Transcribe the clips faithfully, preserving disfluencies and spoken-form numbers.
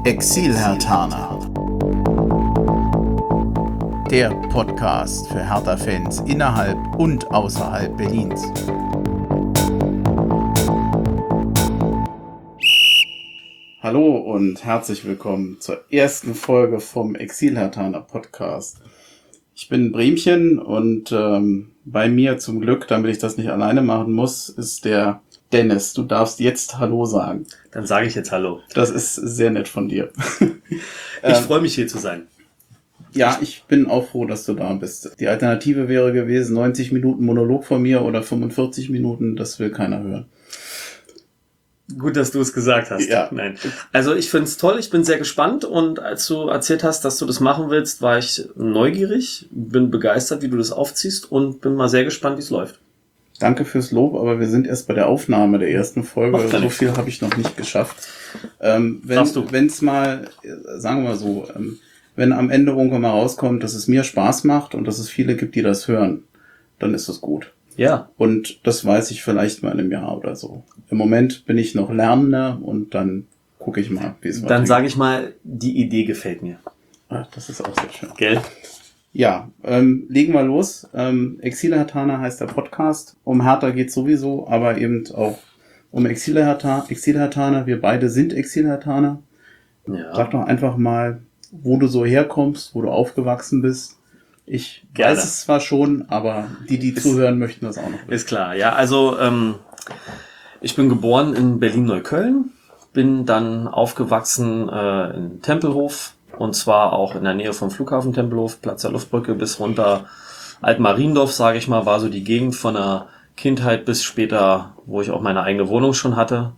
Exil-Herthaner. Der Podcast für Hertha-Fans innerhalb und außerhalb Berlins. Hallo und herzlich willkommen zur ersten Folge vom Exil-Herthaner Podcast. Ich bin Bremchen und ähm, bei mir zum Glück, damit ich das nicht alleine machen muss, ist der Dennis. Du darfst jetzt Hallo sagen. Dann sage ich jetzt Hallo. Das ist sehr nett von dir. Ich freue mich, hier zu sein. Ja, ich bin auch froh, dass du da bist. Die Alternative wäre gewesen, neunzig Minuten Monolog von mir oder fünfundvierzig Minuten, das will keiner hören. Gut, dass du es gesagt hast. Ja. Nein. Also ich finde es toll, ich bin sehr gespannt und als du erzählt hast, dass du das machen willst, war ich neugierig, bin begeistert, wie du das aufziehst und bin mal sehr gespannt, wie es läuft. Danke fürs Lob, aber wir sind erst bei der Aufnahme der ersten Folge. So nichts. viel habe ich noch nicht geschafft. Ähm, wenn es mal, sagen wir mal so, ähm, wenn am Ende irgendwann mal rauskommt, dass es mir Spaß macht und dass es viele gibt, die das hören, dann ist es gut. Ja. Und das weiß ich vielleicht mal in einem Jahr oder so. Im Moment bin ich noch Lernender und dann gucke ich mal, wie es weitergeht. Dann sage ich mal, die Idee gefällt mir. Ach, das ist auch sehr schön. Gell? Ja, ähm, legen wir los. Ähm, Exil-Herthaner heißt der Podcast. Um Hertha geht's sowieso, aber eben auch um Exil-Hertha- Exil-Herthaner. Wir beide sind Exil-Herthaner. Ja. Sag doch einfach mal, wo du so herkommst, wo du aufgewachsen bist. Ich Gerne. weiß es zwar schon, aber die, die Ist- zuhören, möchten das auch noch wissen. Ist klar, ja. Also ähm, ich bin geboren in Berlin-Neukölln, bin dann aufgewachsen äh, in Tempelhof und zwar auch in der Nähe vom Flughafen Tempelhof, Platz der Luftbrücke bis runter Altmariendorf, sage ich mal, war so die Gegend von der Kindheit bis später, wo ich auch meine eigene Wohnung schon hatte.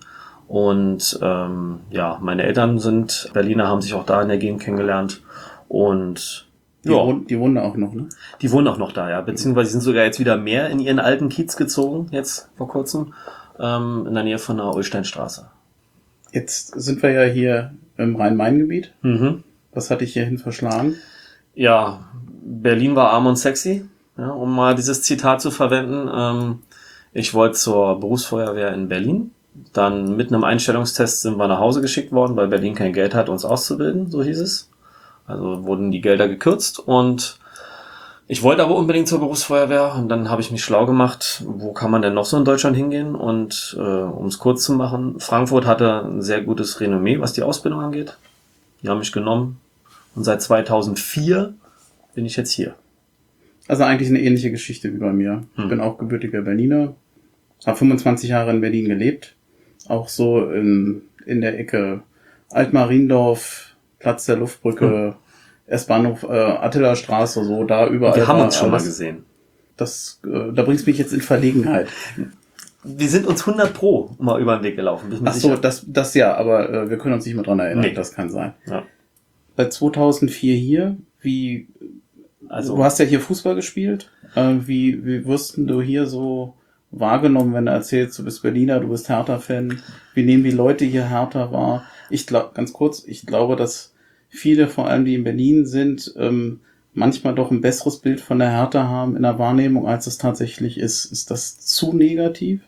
Und ähm, ja, meine Eltern sind Berliner, haben sich auch da in der Gegend kennengelernt und Die, ja. wohnen, die wohnen da auch noch, ne? Die wohnen auch noch da, ja. Beziehungsweise sind sogar jetzt wieder mehr in ihren alten Kiez gezogen, jetzt vor kurzem, ähm, in der Nähe von der Ulsteinstraße. Jetzt sind wir ja hier im Rhein-Main-Gebiet. Mhm. Was hat dich hierhin verschlagen? Ja, Berlin war arm und sexy, ja, um mal dieses Zitat zu verwenden. Ähm, ich wollte zur Berufsfeuerwehr in Berlin. Dann mit einem Einstellungstest sind wir nach Hause geschickt worden, weil Berlin kein Geld hat, uns auszubilden, so hieß es. Also wurden die Gelder gekürzt und ich wollte aber unbedingt zur Berufsfeuerwehr und dann habe ich mich schlau gemacht, wo kann man denn noch so in Deutschland hingehen und äh, um es kurz zu machen, Frankfurt hatte ein sehr gutes Renommee, was die Ausbildung angeht. Die haben mich genommen und seit zweitausendvier bin ich jetzt hier. Also eigentlich eine ähnliche Geschichte wie bei mir. Ich Hm. bin auch gebürtiger Berliner, habe fünfundzwanzig Jahre in Berlin gelebt. Auch so in, in der Ecke Altmariendorf, Platz der Luftbrücke, S-Bahnhof, äh, Attila-Straße, so da überall. Wir haben war uns schon mal alles. gesehen. Das, äh, da bringt's mich jetzt in Verlegenheit. Wir sind uns hundert Pro mal über den Weg gelaufen. Bin ich mir Ach so, sicher. das, das ja, aber äh, wir können uns nicht mehr dran erinnern. Nee. Das kann sein. Ja. Seit zweitausendvier hier, wie, Also du hast ja hier Fußball gespielt. Äh, wie, wie wirst denn du hier so wahrgenommen, wenn du erzählst, du bist Berliner, du bist Hertha-Fan? Wie nehmen die Leute hier Hertha wahr? Ich glaube, ganz kurz, ich glaube, dass viele, vor allem die in Berlin sind, ähm, manchmal doch ein besseres Bild von der Hertha haben in der Wahrnehmung, als es tatsächlich ist. Ist das zu negativ?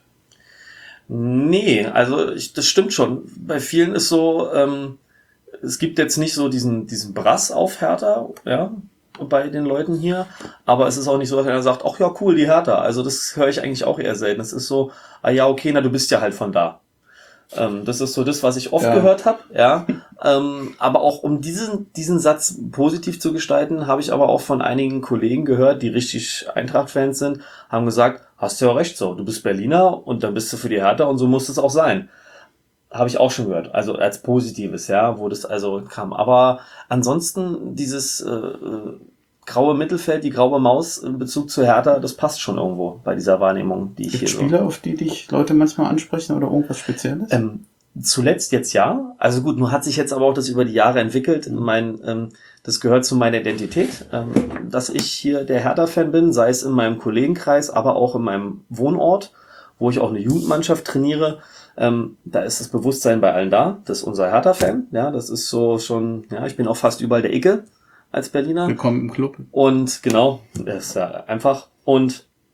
Nee, also ich, das stimmt schon. Bei vielen ist so, ähm, es gibt jetzt nicht so diesen diesen Brass auf Hertha, ja, bei den Leuten hier, aber es ist auch nicht so, dass einer sagt, ach ja, cool, die Hertha. Also das höre ich eigentlich auch eher selten. Es ist so, ah ja, okay, na, du bist ja halt von da. Ähm, das ist so das, was ich oft Ja. gehört habe, ja. Ähm, aber auch um diesen diesen Satz positiv zu gestalten, habe ich aber auch von einigen Kollegen gehört, die richtig Eintracht-Fans sind, haben gesagt, hast du ja recht so, du bist Berliner und dann bist du für die Hertha und so muss es auch sein. Habe ich auch schon gehört, also als Positives, ja, wo das also kam. Aber ansonsten dieses äh, äh, graue Mittelfeld, die graue Maus in Bezug zu Hertha, das passt schon irgendwo bei dieser Wahrnehmung, die ich Gibt hier Spieler, auf die dich Leute manchmal ansprechen oder irgendwas Spezielles? so... Ähm, zuletzt jetzt ja. Also gut, nun hat sich jetzt aber auch das über die Jahre entwickelt. Mein, ähm, das gehört zu meiner Identität, ähm, dass ich hier der Hertha-Fan bin, sei es in meinem Kollegenkreis, aber auch in meinem Wohnort, wo ich auch eine Jugendmannschaft trainiere. Ähm, da ist das Bewusstsein bei allen da. Das ist unser Hertha-Fan. Ja, das ist so schon, ja, ich bin auch fast überall der Icke als Berliner. Willkommen im Club. Und genau, das ist ja einfach. Und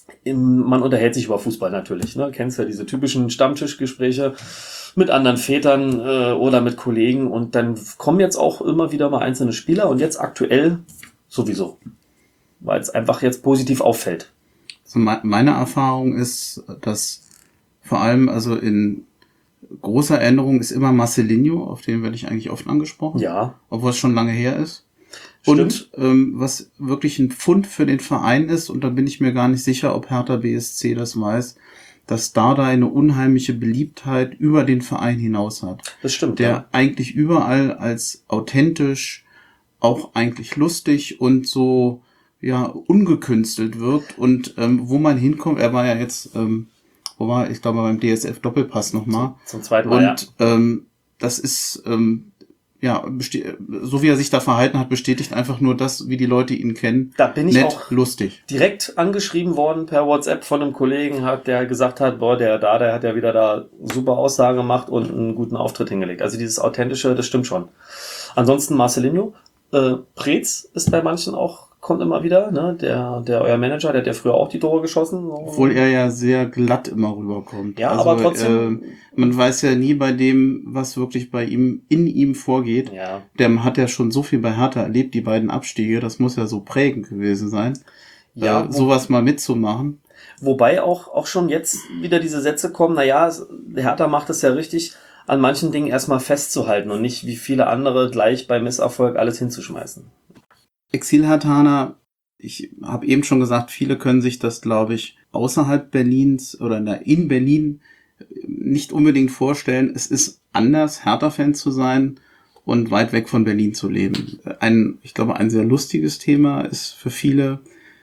Im, man unterhält sich über Fußball natürlich. Ne? Kennst ja diese typischen Stammtischgespräche mit anderen Vätern äh, oder mit Kollegen. Und dann kommen jetzt auch immer wieder mal einzelne Spieler und jetzt aktuell sowieso. Weil es einfach jetzt positiv auffällt. Also meine Erfahrung ist, dass vor allem also in großer Erinnerung ist immer Marcelinho, auf den werde ich eigentlich oft angesprochen. Ja. Obwohl es schon lange her ist. Stimmt. Und ähm, was wirklich ein Pfund für den Verein ist, und da bin ich mir gar nicht sicher, ob Hertha B S C das weiß, dass Dardai eine unheimliche Beliebtheit über den Verein hinaus hat. Das stimmt. Der ja. eigentlich überall als authentisch, auch eigentlich lustig und so ja ungekünstelt wirkt. Und ähm, wo man hinkommt, er war ja jetzt, ähm, wo war ich glaube beim D S F Doppelpass nochmal. Zum zweiten Mal, Und ja. ähm, das ist ähm, ja, besti- so wie er sich da verhalten hat, bestätigt einfach nur das, wie die Leute ihn kennen. Da bin ich Nett, auch lustig. direkt angeschrieben worden per WhatsApp von einem Kollegen, hat der gesagt hat, boah, der da, der hat ja wieder da super Aussagen gemacht und einen guten Auftritt hingelegt. Also dieses Authentische, das stimmt schon. Ansonsten Marcelinho, äh, Preetz ist bei manchen auch, kommt immer wieder, ne, der, der euer Manager, der hat ja früher auch die Tore geschossen. Obwohl er ja sehr glatt immer rüberkommt. Ja, also, aber trotzdem. Äh, man weiß ja nie bei dem, was wirklich bei ihm, in ihm vorgeht. Ja. Der hat ja schon so viel bei Hertha erlebt, die beiden Abstiege, das muss ja so prägend gewesen sein. Ja, äh, sowas mal mitzumachen. Wobei auch, auch schon jetzt wieder diese Sätze kommen, naja, Hertha macht es ja richtig, an manchen Dingen erstmal festzuhalten und nicht wie viele andere gleich bei Misserfolg alles hinzuschmeißen. Exil-Herthaner, ich habe eben schon gesagt, viele können sich das, glaube ich, außerhalb Berlins oder in Berlin nicht unbedingt vorstellen. Es ist anders, Hertha-Fan zu sein und weit weg von Berlin zu leben. Ein, ich glaube, ein sehr lustiges Thema ist für viele,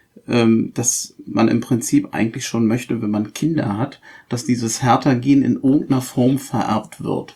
dass man im Prinzip eigentlich schon möchte, wenn man Kinder hat, dass dieses Hertha-Gen in irgendeiner Form vererbt wird.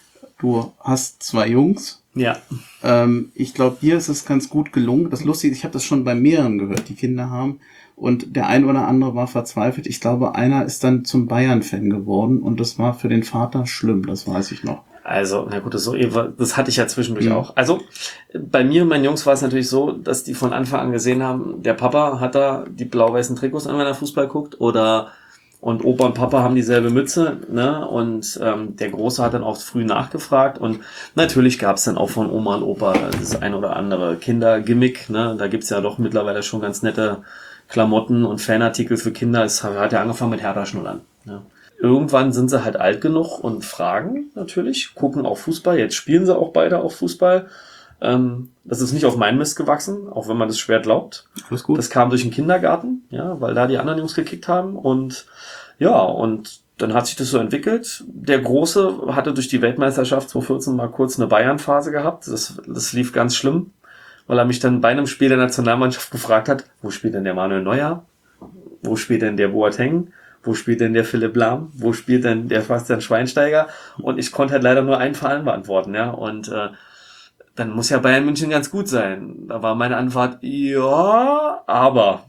Du hast zwei Jungs. Ja. Ähm, ich glaube, dir ist es ganz gut gelungen. Das Lustige, ich habe das schon bei mehreren gehört, die Kinder haben. Und der ein oder andere war verzweifelt. Ich glaube, einer ist dann zum Bayern-Fan geworden. Und das war für den Vater schlimm, das weiß ich noch. Also, na gut, das, so, das hatte ich ja zwischendurch mhm. auch. Also, bei mir und meinen Jungs war es natürlich so, dass die von Anfang an gesehen haben, der Papa hat da die blau-weißen Trikots an, wenn er Fußball guckt, oder und Opa und Papa haben dieselbe Mütze, ne? Und ähm, der Große hat dann auch früh nachgefragt und natürlich gab es dann auch von Oma und Opa das ein oder andere Kindergimmick, ne? Da gibt's ja doch mittlerweile schon ganz nette Klamotten und Fanartikel für Kinder. Es hat ja angefangen mit Hertha-Schnullern, ne? Irgendwann sind sie halt alt genug und fragen natürlich, gucken auch Fußball. Jetzt spielen sie auch beide auf Fußball. Ähm, das ist nicht auf meinen Mist gewachsen, auch wenn man das schwer glaubt. Alles gut. Das kam durch den Kindergarten, ja, weil da die anderen Jungs gekickt haben. Und ja, und dann hat sich das so entwickelt. Der Große hatte durch die Weltmeisterschaft zweitausendvierzehn mal kurz eine Bayern-Phase gehabt. Das, das lief ganz schlimm, weil er mich dann bei einem Spiel der Nationalmannschaft gefragt hat, wo spielt denn der Manuel Neuer? Wo spielt denn der Boateng? Wo spielt denn der Philipp Lahm? Wo spielt denn der Bastian Schweinsteiger? Und ich konnte halt leider nur einen Verein beantworten, ja. Und äh, dann muss ja Bayern München ganz gut sein. Da war meine Antwort, ja, aber.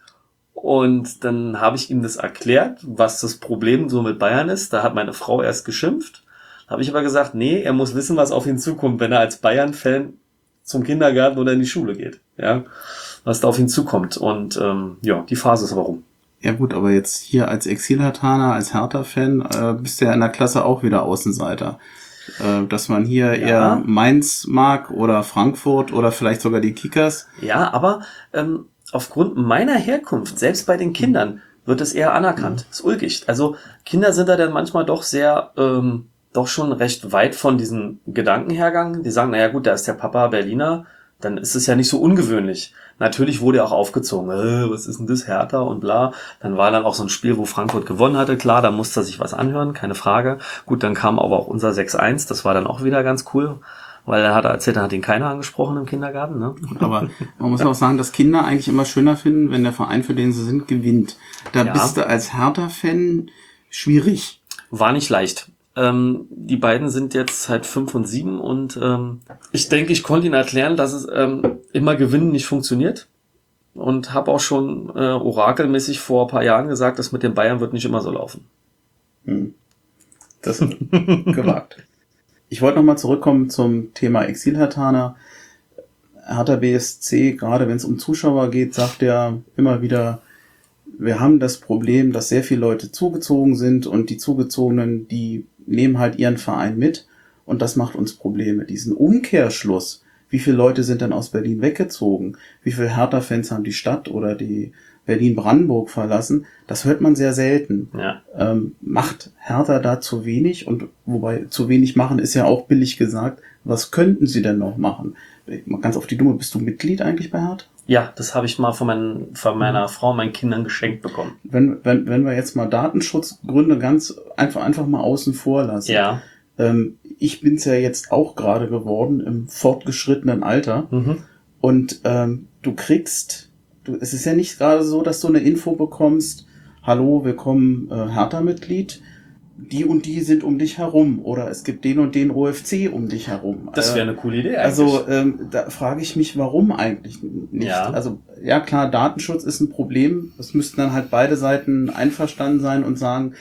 Und dann habe ich ihm das erklärt, was das Problem so mit Bayern ist. Da hat meine Frau erst geschimpft. Da habe ich aber gesagt, nee, er muss wissen, was auf ihn zukommt, wenn er als Bayern-Fan zum Kindergarten oder in die Schule geht, ja, was da auf ihn zukommt. Und ähm, ja, die Phase ist aber rum. Ja gut, aber jetzt hier als Exil-Herthaner, als Hertha-Fan, äh, bist du ja in der Klasse auch wieder Außenseiter. Äh, dass man hier ja. eher Mainz mag oder Frankfurt oder vielleicht sogar die Kickers. Ja, aber ähm, aufgrund meiner Herkunft, selbst bei den Kindern, wird es eher anerkannt. Mhm. Ist ulkig. Also Kinder sind da dann manchmal doch sehr, ähm, doch schon recht weit von diesem Gedankenhergang. Die sagen, naja gut, da ist der Papa Berliner, dann ist es ja nicht so ungewöhnlich. Natürlich wurde er auch aufgezogen, äh, was ist denn das, Hertha und bla. Dann war dann auch so ein Spiel, wo Frankfurt gewonnen hatte, klar, da musste er sich was anhören, keine Frage. Gut, dann kam aber auch unser sechs eins, das war dann auch wieder ganz cool, weil er hat erzählt, da hat ihn keiner angesprochen im Kindergarten, ne? Aber man muss auch sagen, dass Kinder eigentlich immer schöner finden, wenn der Verein, für den sie sind, gewinnt. Da ja. bist du als Hertha-Fan schwierig. War nicht leicht. Ähm, die beiden sind jetzt halt fünf und sieben und ähm, ich denke, ich konnte ihnen erklären, dass es ähm, immer Gewinnen nicht funktioniert und habe auch schon äh, orakelmäßig vor ein paar Jahren gesagt, das mit den Bayern wird nicht immer so laufen. Hm. Das ist gewagt. Ich wollte nochmal zurückkommen zum Thema Exil-Herthaner. Hertha B S C, gerade wenn es um Zuschauer geht, sagt er immer wieder, wir haben das Problem, dass sehr viele Leute zugezogen sind und die Zugezogenen, die nehmen halt ihren Verein mit und das macht uns Probleme. Diesen Umkehrschluss, wie viele Leute sind denn aus Berlin weggezogen? Wie viele Hertha-Fans haben die Stadt oder die Berlin-Brandenburg verlassen? Das hört man sehr selten. Ja. Ähm, macht Hertha da zu wenig? Und wobei zu wenig machen ist ja auch billig gesagt. Was könnten sie denn noch machen? Mal ganz auf die Dumme, bist du Mitglied eigentlich bei Hertha? Ja, das habe ich mal von, mein, von meiner Frau, meinen Kindern geschenkt bekommen. Wenn, wenn, wenn wir jetzt mal Datenschutzgründe ganz einfach, einfach mal außen vor lassen. Ja. Ähm, ich bin's ja jetzt auch gerade geworden im fortgeschrittenen Alter. Mhm. Und ähm, du kriegst, du, es ist ja nicht gerade so, dass du eine Info bekommst, hallo, willkommen äh, Hertha-Mitglied, die und die sind um dich herum oder es gibt den und den O F C um dich herum. Das wäre eine coole Idee eigentlich. Also ähm, da frage ich mich, warum eigentlich nicht? Ja. Also ja klar, Datenschutz ist ein Problem. Es müssten dann halt beide Seiten einverstanden sein und sagen,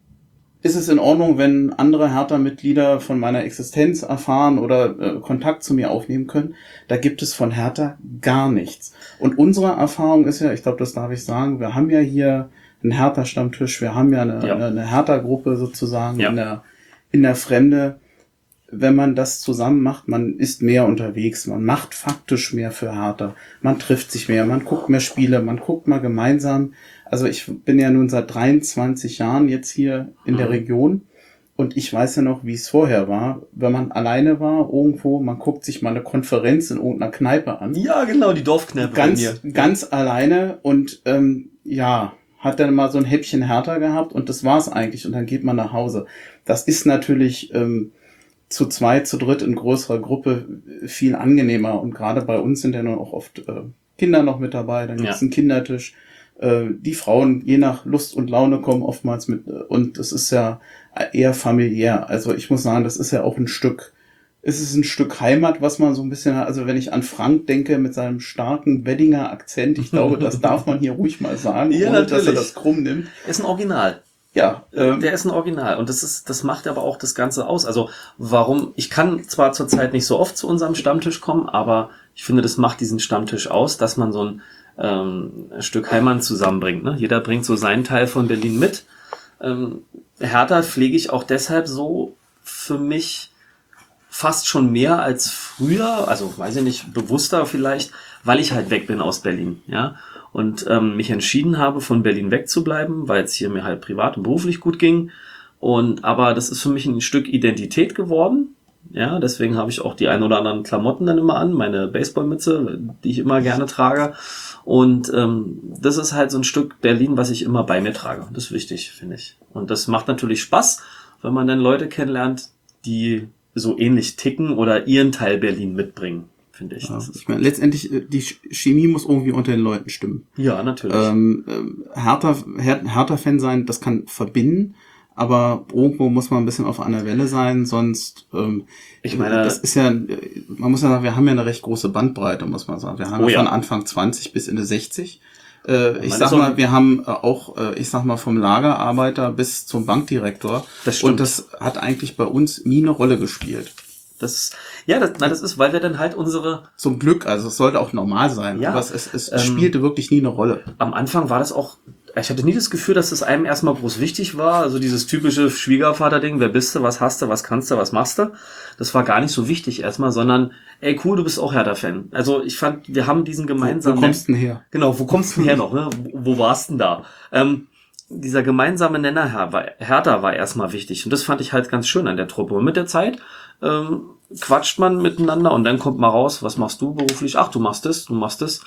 ist es in Ordnung, wenn andere Hertha-Mitglieder von meiner Existenz erfahren oder äh, Kontakt zu mir aufnehmen können? Da gibt es von Hertha gar nichts. Und unsere Erfahrung ist ja, ich glaube, das darf ich sagen, wir haben ja hier einen Hertha-Stammtisch, wir haben ja eine, Ja. eine, eine Hertha-Gruppe sozusagen Ja. in der in der Fremde. Wenn man das zusammen macht, man ist mehr unterwegs, man macht faktisch mehr für Hertha, man trifft sich mehr, man guckt mehr Spiele, man guckt mal gemeinsam. Also ich bin ja nun seit dreiundzwanzig Jahren jetzt hier in der Region und ich weiß ja noch, wie es vorher war, wenn man alleine war irgendwo, man guckt sich mal eine Konferenz in irgendeiner Kneipe an. Ja, genau, die Dorfkneipe bei Ganz, mir. ganz alleine und ähm, ja, hat dann mal so ein Häppchen Hertha gehabt und das war's eigentlich und dann geht man nach Hause. Das ist natürlich ähm, zu zweit, zu dritt in größerer Gruppe viel angenehmer und gerade bei uns sind ja nun auch oft äh, Kinder noch mit dabei, dann gibt's Ja. einen Kindertisch. Äh, die Frauen, je nach Lust und Laune, kommen oftmals mit äh, und das ist ja eher familiär. Also ich muss sagen, das ist ja auch ein Stück, es ist ein Stück Heimat, was man so ein bisschen hat. Also wenn ich an Frank denke mit seinem starken Weddinger Akzent, ich glaube, das darf man hier ruhig mal sagen, Ja, ohne dass er natürlich. das krumm nimmt. Ist ein Original. Ja, ähm, Der ist ein Original und das ist, das macht aber auch das Ganze aus. Also warum, ich kann zwar zurzeit nicht so oft zu unserem Stammtisch kommen, aber ich finde, das macht diesen Stammtisch aus, dass man so ein, ähm, ein Stück Heimat zusammenbringt. Ne? Jeder bringt so seinen Teil von Berlin mit. Ähm, Hertha pflege ich auch deshalb so für mich fast schon mehr als früher, also weiß ich nicht, bewusster vielleicht, weil ich halt weg bin aus Berlin, ja, und ähm, mich entschieden habe, von Berlin wegzubleiben, weil es hier mir halt privat und beruflich gut ging. Und aber das ist für mich ein Stück Identität geworden, ja, deswegen habe ich auch die ein oder anderen Klamotten dann immer an, meine Baseballmütze, die ich immer gerne trage. Und ähm, das ist halt so ein Stück Berlin, was ich immer bei mir trage. Das ist wichtig, finde ich. Und das macht natürlich Spaß, wenn man dann Leute kennenlernt, die so ähnlich ticken oder ihren Teil Berlin mitbringen, finde ich. ja, Das ist ich meine, letztendlich, äh, die Chemie muss irgendwie unter den Leuten stimmen. ja, natürlich. Ähm, ähm, Hertha, Her- Hertha-Fan sein, das kann verbinden, aber irgendwo muss man ein bisschen auf einer Welle sein, sonst, ähm, Ich meine- das ist ja, äh, man muss ja sagen, wir haben ja eine recht große Bandbreite, muss man sagen. Wir haben Oh ja ja. von Anfang zwanzig bis Ende sechzig. Äh, ich man sag ist auch- mal, wir haben äh, auch, äh, ich sag mal, vom Lagerarbeiter bis zum Bankdirektor. Das stimmt. Und das hat eigentlich bei uns nie eine Rolle gespielt. Das, ja, das, na, das ist, weil wir dann halt unsere, Zum Glück, also es sollte auch normal sein, Ja, aber es, es, es ähm, spielte wirklich nie eine Rolle. am Anfang war das auch, ich hatte nie das Gefühl, dass das einem erstmal groß wichtig war, also dieses typische Schwiegervater-Ding, wer bist du, was hast du, was kannst du, was machst du, das war gar nicht so wichtig erstmal, sondern, ey cool, du bist auch Hertha-Fan. Also ich fand, wir haben diesen Wo gemeinsamen... kommst du denn her? Genau, wo kommst du denn her noch, ne? Wo, wo warst denn da? Ähm, dieser gemeinsame Nenner Her- war- Hertha war erstmal wichtig und das fand ich halt ganz schön an der Truppe. Und mit der Zeit ähm, quatscht man miteinander und dann kommt mal raus, was machst du beruflich? Ach, du machst das, du machst das.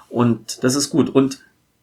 Und das ist gut. Und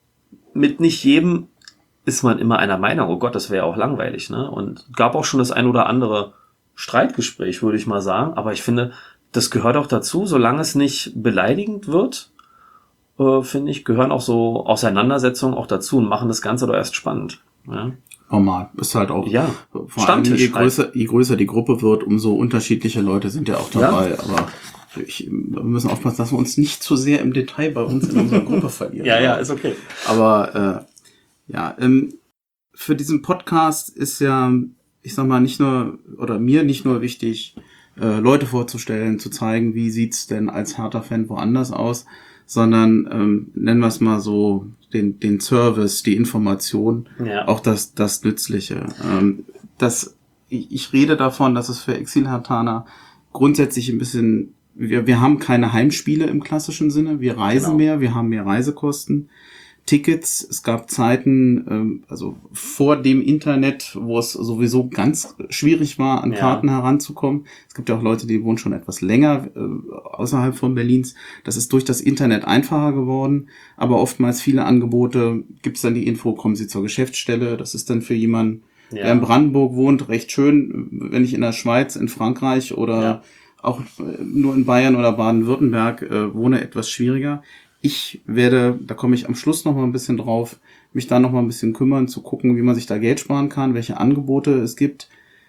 mit nicht jedem ist man immer einer Meinung. Oh Gott, das wäre ja auch langweilig, ne? Und gab auch schon das ein oder andere Streitgespräch, würde ich mal sagen. Aber ich finde, das gehört auch dazu, solange es nicht beleidigend wird, äh, finde ich, gehören auch so Auseinandersetzungen auch dazu und machen das Ganze doch erst spannend. Ja, Normal. Ist halt auch, ja. vor allem Stammtisch je halt. größer, je größer die Gruppe wird, umso unterschiedliche Leute sind ja auch dabei. Aber ich, wir müssen aufpassen, dass wir uns nicht zu sehr im Detail bei uns in unserer Gruppe verlieren. Ja, ja, ist okay. Aber äh, ja, ähm, für diesen Podcast ist ja, ich sag mal, nicht nur, oder mir nicht nur wichtig, äh, Leute vorzustellen, zu zeigen, wie sieht's denn als Hertha-Fan woanders aus, sondern ähm, nennen wir es mal so, den, den Service, die Information, ja. auch das, das Nützliche. Ähm, das, ich, ich rede davon, dass es für Exil-Herthaner grundsätzlich ein bisschen, wir, wir haben keine Heimspiele im klassischen Sinne, wir reisen Genau. mehr, wir haben mehr Reisekosten. Tickets, es gab Zeiten, ähm, also vor dem Internet, wo es sowieso ganz schwierig war, an Ja. Karten heranzukommen. Es gibt ja auch Leute, die wohnen schon etwas länger äh, außerhalb von Berlins. Das ist durch das Internet einfacher geworden, aber oftmals viele Angebote, gibt es dann die Info, kommen Sie zur Geschäftsstelle. Das ist dann für jemanden, Ja. der in Brandenburg wohnt, recht schön. Wenn ich in der Schweiz, in Frankreich oder Ja. auch nur in Bayern oder Baden-Württemberg äh, wohne, etwas schwieriger. Ich werde, da komme ich am Schluss noch mal ein bisschen drauf, mich da noch mal ein bisschen kümmern, zu gucken, wie man sich da Geld sparen kann, welche Angebote es gibt.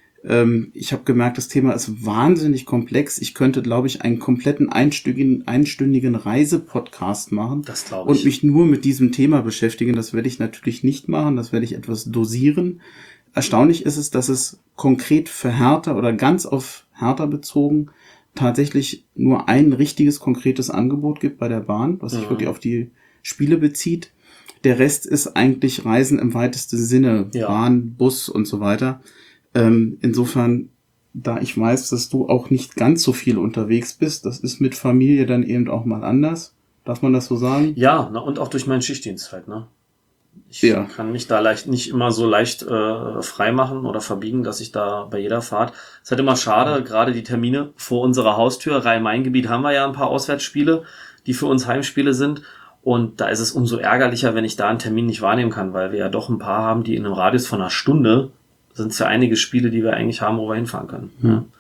Ähm, ich habe gemerkt, das Thema ist wahnsinnig komplex. Ich könnte, glaube ich, einen kompletten einstündigen, einstündigen Reisepodcast machen Das glaube ich. und mich nur mit diesem Thema beschäftigen. Das werde ich natürlich nicht machen, das werde ich etwas dosieren. Erstaunlich ist es, dass es konkret für Hertha oder ganz auf Hertha bezogen tatsächlich nur ein richtiges, konkretes Angebot gibt bei der Bahn, was sich Mhm. wirklich auf die Spiele bezieht. Der Rest ist eigentlich Reisen im weitesten Sinne, Ja. Bahn, Bus und so weiter. Ähm, insofern, da ich weiß, dass du auch nicht ganz so viel unterwegs bist, das ist mit Familie dann eben auch mal anders. Darf man das so sagen? Ja, na, und auch durch meinen Schichtdienst halt, ne? Ich Ja. kann mich da leicht nicht immer so leicht äh, frei machen oder verbiegen, dass ich da bei jeder Fahrt. Es ist halt immer schade, gerade die Termine vor unserer Haustür, Rhein-Main-Gebiet, haben wir ja ein paar Auswärtsspiele, die für uns Heimspiele sind. Und da ist es umso ärgerlicher, wenn ich da einen Termin nicht wahrnehmen kann, weil wir ja doch ein paar haben, die in einem Radius von einer Stunde, sind es ja einige Spiele, die wir eigentlich haben, wo wir hinfahren können. Hm. Ja.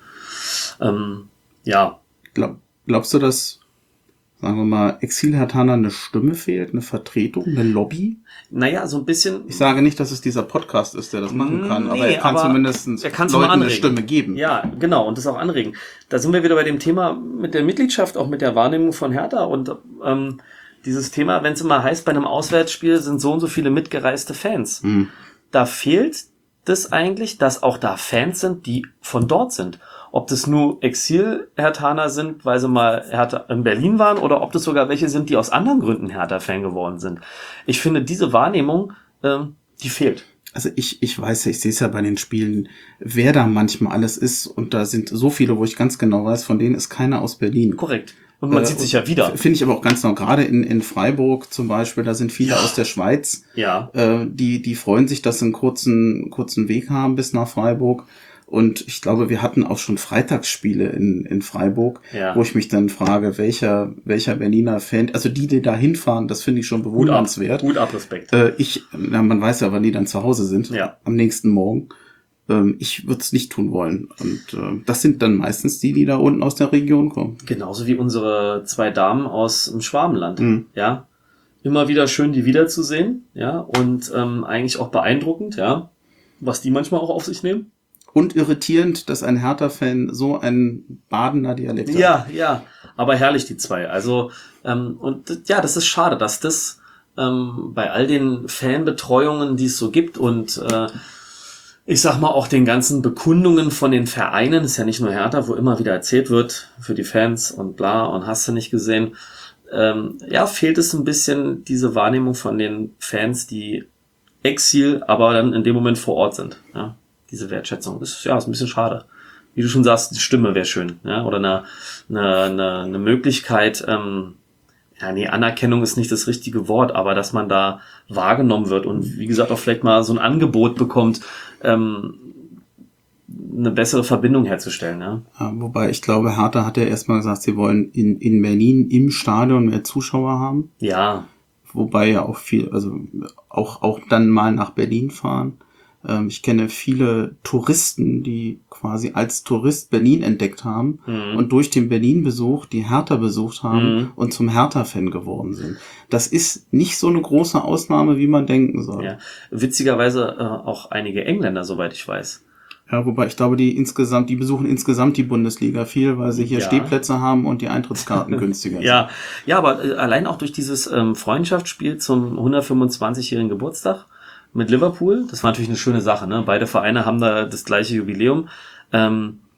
Ähm, ja, Glaub, glaubst du, dass, sagen wir mal, Exil-Herthaner eine Stimme fehlt, eine Vertretung, eine Lobby? naja, so ein bisschen. Ich sage nicht, dass es dieser Podcast ist, der das machen kann, aber Nee, er kann aber zumindest er kann's Leuten mal eine anregen. Stimme geben. Ja, genau, und das auch anregen. Da sind wir wieder bei dem Thema mit der Mitgliedschaft, auch mit der Wahrnehmung von Hertha und ähm, dieses Thema, wenn es immer heißt, bei einem Auswärtsspiel sind so und so viele mitgereiste Fans. Hm. Da fehlt das eigentlich, dass auch da Fans sind, die von dort sind. Ob das nur Exil-Herthaner sind, weil sie mal Hertha in Berlin waren, oder ob das sogar welche sind, die aus anderen Gründen Hertha-Fan geworden sind. Ich finde, diese Wahrnehmung, ähm, die fehlt. Also ich, ich weiß ja, ich sehe es ja bei den Spielen, wer da manchmal alles ist. Und da sind so viele, wo ich ganz genau weiß, von denen ist keiner aus Berlin. Korrekt. Und man Äh, sieht sich ja wieder. Finde ich aber auch ganz genau. Gerade in, in Freiburg zum Beispiel, da sind viele Ja. aus der Schweiz. Ja. Äh, die, die freuen sich, dass sie einen kurzen, kurzen Weg haben bis nach Freiburg. Und ich glaube, wir hatten auch schon Freitagsspiele in, in Freiburg, Ja. wo ich mich dann frage, welcher, welcher Berliner Fan, also die, die da hinfahren, das finde ich schon Gut ab, bewundernswert. gut ab, Respekt. Äh, ich, na, man weiß ja, wann die dann zu Hause sind, Ja. am nächsten Morgen. Ähm, ich würde es nicht tun wollen. Und äh, das sind dann meistens die, die da unten aus der Region kommen. Genauso wie unsere zwei Damen aus dem Schwabenland. Mhm. Ja. Immer wieder schön, die wiederzusehen. Ja. Und ähm, eigentlich auch beeindruckend, ja. Was die manchmal auch auf sich nehmen. Und irritierend, dass ein Hertha-Fan so einen Badener Dialekt hat. Ja, ja. Aber herrlich, die zwei. Also, ähm, und ja, das ist schade, dass das ähm, bei all den Fanbetreuungen, die es so gibt und äh, ich sag mal auch den ganzen Bekundungen von den Vereinen, ist ja nicht nur Hertha, wo immer wieder erzählt wird für die Fans und bla und hast du nicht gesehen. Ähm, ja, fehlt es ein bisschen diese Wahrnehmung von den Fans, die Exil, aber dann in dem Moment vor Ort sind. Ja, diese Wertschätzung ist ja ist ein bisschen schade. Wie du schon sagst, die Stimme wäre schön, ja, oder eine eine eine, eine Möglichkeit. Ähm, ja, nee, Anerkennung ist nicht das richtige Wort, aber dass man da wahrgenommen wird und wie gesagt auch vielleicht mal so ein Angebot bekommt, ähm, eine bessere Verbindung herzustellen. Ja. Ja, wobei ich glaube, Hertha hat ja erstmal gesagt, sie wollen in, in Berlin im Stadion mehr Zuschauer haben. Ja, Wobei ja auch viel, also auch, auch dann mal nach Berlin fahren. Ähm, ich kenne viele Touristen, die quasi als Tourist Berlin entdeckt haben Mhm. und durch den Berlin-Besuch die Hertha besucht haben Mhm. und zum Hertha-Fan geworden sind. Das ist nicht so eine große Ausnahme, wie man denken soll. ja. Witzigerweise äh, auch einige Engländer, soweit ich weiß. Ja, wobei ich glaube, die insgesamt, die besuchen insgesamt die Bundesliga viel, weil sie hier Ja. Stehplätze haben und die Eintrittskarten günstiger sind. Ja, ja, aber äh, allein auch durch dieses ähm, Freundschaftsspiel zum hundertfünfundzwanzigjährigen Geburtstag mit Liverpool, das war natürlich eine schöne Sache, ne? Beide Vereine haben da das gleiche Jubiläum. Ähm,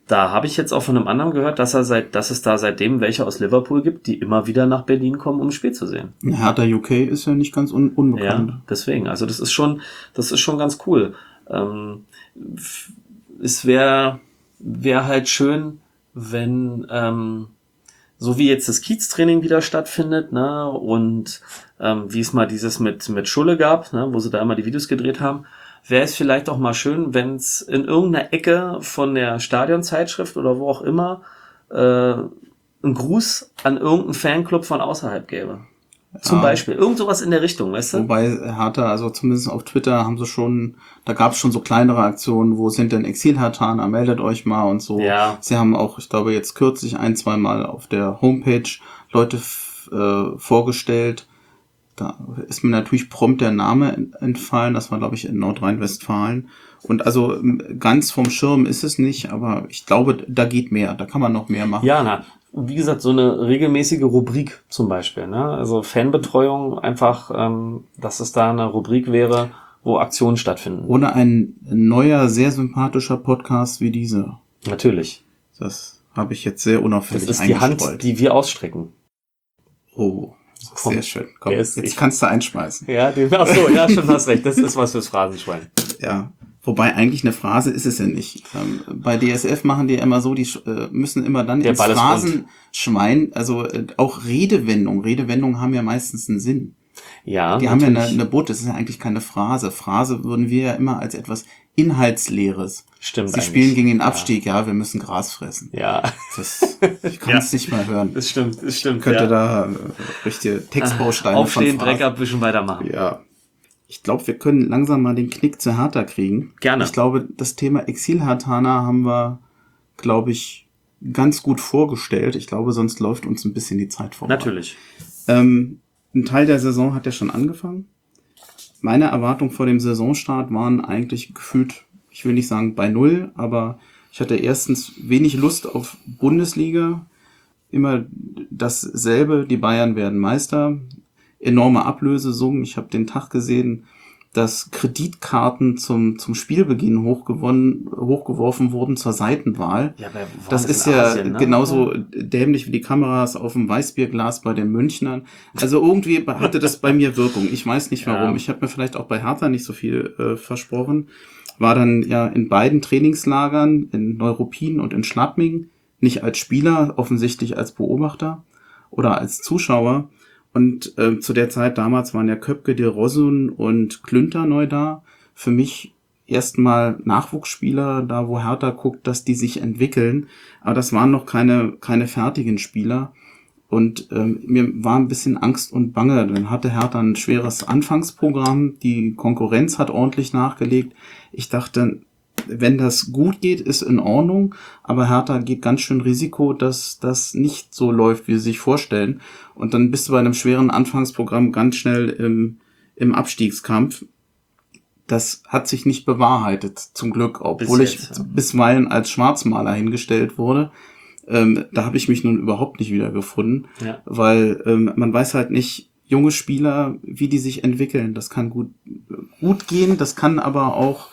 da habe ich jetzt auch von einem anderen gehört, dass er seit, dass es da seitdem welche aus Liverpool gibt, die immer wieder nach Berlin kommen, um ein Spiel zu sehen. Hertha U K ist ja nicht ganz un- unbekannt. Ja, deswegen. Also das ist schon, das ist schon ganz cool. Ähm, f- es wäre, wäre halt schön, wenn, ähm, so wie jetzt das Kiez-Training wieder stattfindet, ne, und ähm, wie es mal dieses mit mit Schulle gab, ne, wo sie da immer die Videos gedreht haben, wäre es vielleicht auch mal schön, wenn es in irgendeiner Ecke von der Stadionzeitschrift oder wo auch immer äh, einen Gruß an irgendeinen Fanclub von außerhalb gäbe. Zum Ja. Beispiel. Irgend sowas in der Richtung, weißt du? Wobei Hertha, also zumindest auf Twitter haben sie schon, da gab es schon so kleinere Aktionen, wo sind denn Exil-Herthaner, meldet euch mal und so. Ja. Sie haben auch, ich glaube, jetzt kürzlich ein, zwei Mal auf der Homepage Leute f- äh, vorgestellt. Da ist mir natürlich prompt der Name entfallen. Das war, glaube ich, in Nordrhein-Westfalen. Und also m, ganz vom Schirm ist es nicht, aber ich glaube, da geht mehr. Da kann man noch mehr machen. Ja, na, wie gesagt, so eine regelmäßige Rubrik zum Beispiel, ne? Also Fanbetreuung einfach, ähm, dass es da eine Rubrik wäre, wo Aktionen stattfinden. Oder ein neuer, sehr sympathischer Podcast wie dieser. Natürlich. Das habe ich jetzt sehr Das unauffällig ist die eingestreut. Hand, die wir ausstrecken. Oh, Komm, sehr schön. Komm, der jetzt ist- ich- kannst du einschmeißen. Ja, den, ach so, ja, schon hast recht. Das ist was fürs Phrasenschwein. Ja. Wobei eigentlich eine Phrase ist es ja nicht. Ähm, bei D S F machen die ja immer so, die äh, müssen immer dann Der ins Ball ist rund. Phrasenschwein, also äh, auch Redewendungen. Redewendungen haben ja meistens einen Sinn. Ja, Die haben ja eine, natürlich. eine Boot, das ist ja eigentlich keine Phrase. Phrase würden wir ja immer als etwas Inhaltsleeres. Stimmt Sie eigentlich. spielen gegen den Abstieg, ja, wir müssen Gras fressen. Ja, Das, ich kann es nicht mal hören. das stimmt, das stimmt. Ich könnte ja. da äh, richtige Textbausteine Aufstehen, von Dreck Phrasen. abwischen, weitermachen. Ja. Ich glaube, wir können langsam mal den Knick zu Hertha kriegen. Gerne. Ich glaube, das Thema Exil-Herthaner haben wir, glaube ich, ganz gut vorgestellt. Ich glaube, sonst läuft uns ein bisschen die Zeit vorbei. Natürlich. Ähm, ein Teil der Saison hat ja schon angefangen. Meine Erwartungen vor dem Saisonstart waren eigentlich gefühlt, ich will nicht sagen bei Null, aber ich hatte erstens wenig Lust auf Bundesliga. Immer dasselbe, die Bayern werden Meister. Enorme Ablösesummen. Ich habe den Tag gesehen, dass Kreditkarten zum zum Spielbeginn hochgewonnen, hochgeworfen wurden zur Seitenwahl. Ja, aber wo Das war ist in ja Asien, ne? genauso dämlich wie die Kameras auf dem Weißbierglas bei den Münchnern. Also irgendwie hatte das bei mir Wirkung. Ich weiß nicht warum. Ja. Ich habe mir vielleicht auch bei Hertha nicht so viel äh, versprochen. War dann ja in beiden Trainingslagern, in Neuruppin und in Schladming, nicht als Spieler, offensichtlich als Beobachter oder als Zuschauer. Und äh, zu der Zeit damals waren ja Köpke, de Rosun und Klünter neu da. Für mich erstmal Nachwuchsspieler, da wo Hertha guckt, dass die sich entwickeln. Aber das waren noch keine keine fertigen Spieler. Und ähm, mir war ein bisschen Angst und Bange. Dann hatte Hertha ein schweres Anfangsprogramm. Die Konkurrenz hat ordentlich nachgelegt. Ich dachte, wenn das gut geht, ist in Ordnung. Aber Hertha geht ganz schön Risiko, dass das nicht so läuft, wie sie sich vorstellen. Und dann bist du bei einem schweren Anfangsprogramm ganz schnell im, im Abstiegskampf. Das hat sich nicht bewahrheitet, zum Glück, obwohl Bis ich jetzt, ja. bisweilen als Schwarzmaler hingestellt wurde. Ähm, da habe ich mich nun überhaupt nicht wiedergefunden, Ja. weil ähm, man weiß halt nicht, junge Spieler, wie die sich entwickeln. Das kann gut, gut gehen, das kann aber auch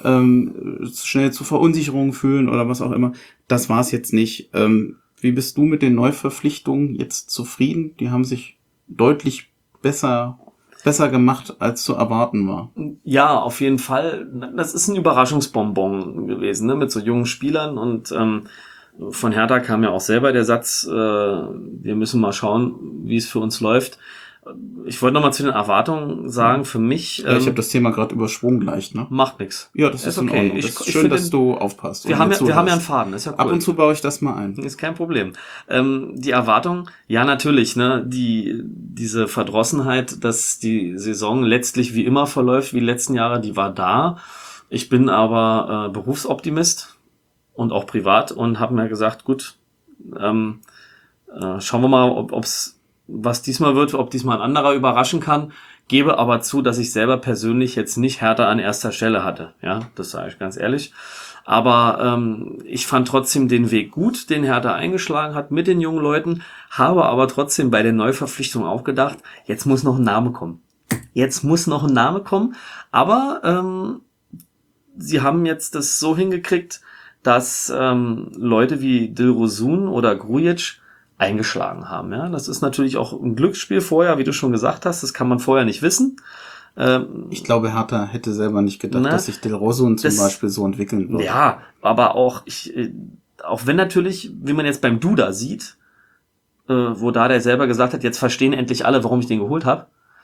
ähm, schnell zu Verunsicherungen führen oder was auch immer. Das war es jetzt nicht. Ähm, wie bist du mit den Neuverpflichtungen jetzt zufrieden? Die haben sich deutlich besser besser gemacht, als zu erwarten war. Ja, auf jeden Fall. Das ist ein Überraschungsbonbon gewesen, ne, mit so jungen Spielern. Und ähm, von Hertha kam ja auch selber der Satz, äh, wir müssen mal schauen, wie es für uns läuft. Ich wollte nochmal zu den Erwartungen sagen, für mich Ja, ich ähm, habe das Thema gerade übersprungen leicht, ne? macht nix. Ja, das ist, Ist in okay. Ordnung. Ich- Das ist ich schön, finde dass den- du aufpasst. und Wir haben, mir ja, wir haben ja einen zuhörst. Faden, ist ja cool. Ab und zu baue ich das mal ein. Ist kein Problem. Ähm, die Erwartung, ja natürlich, ne, die diese Verdrossenheit, dass die Saison letztlich wie immer verläuft, wie die letzten Jahre, die war da. Ich bin aber äh, Berufsoptimist und auch privat und habe mir gesagt, gut, ähm, äh, schauen wir mal, ob ob's was diesmal wird, ob diesmal ein anderer überraschen kann. Gebe aber zu, dass ich selber persönlich jetzt nicht Hertha an erster Stelle hatte. Ja, das sage ich ganz ehrlich. Aber ähm, ich fand trotzdem den Weg gut, den Hertha eingeschlagen hat mit den jungen Leuten, habe aber trotzdem bei der Neuverpflichtung auch gedacht, jetzt muss noch ein Name kommen. Jetzt muss noch ein Name kommen, aber ähm, sie haben jetzt das so hingekriegt, dass ähm, Leute wie Dilrosun oder Grujic eingeschlagen haben. Ja, das ist natürlich auch ein Glücksspiel vorher, wie du schon gesagt hast. Das kann man vorher nicht wissen. Ähm, ich glaube, Hertha hätte selber nicht gedacht, na, dass sich Dilrosun zum das, Beispiel so entwickeln würde. Ja, aber auch ich, auch wenn natürlich, wie man jetzt beim Duda sieht, äh, wo da der selber gesagt hat, jetzt verstehen endlich alle, warum ich den geholt habe.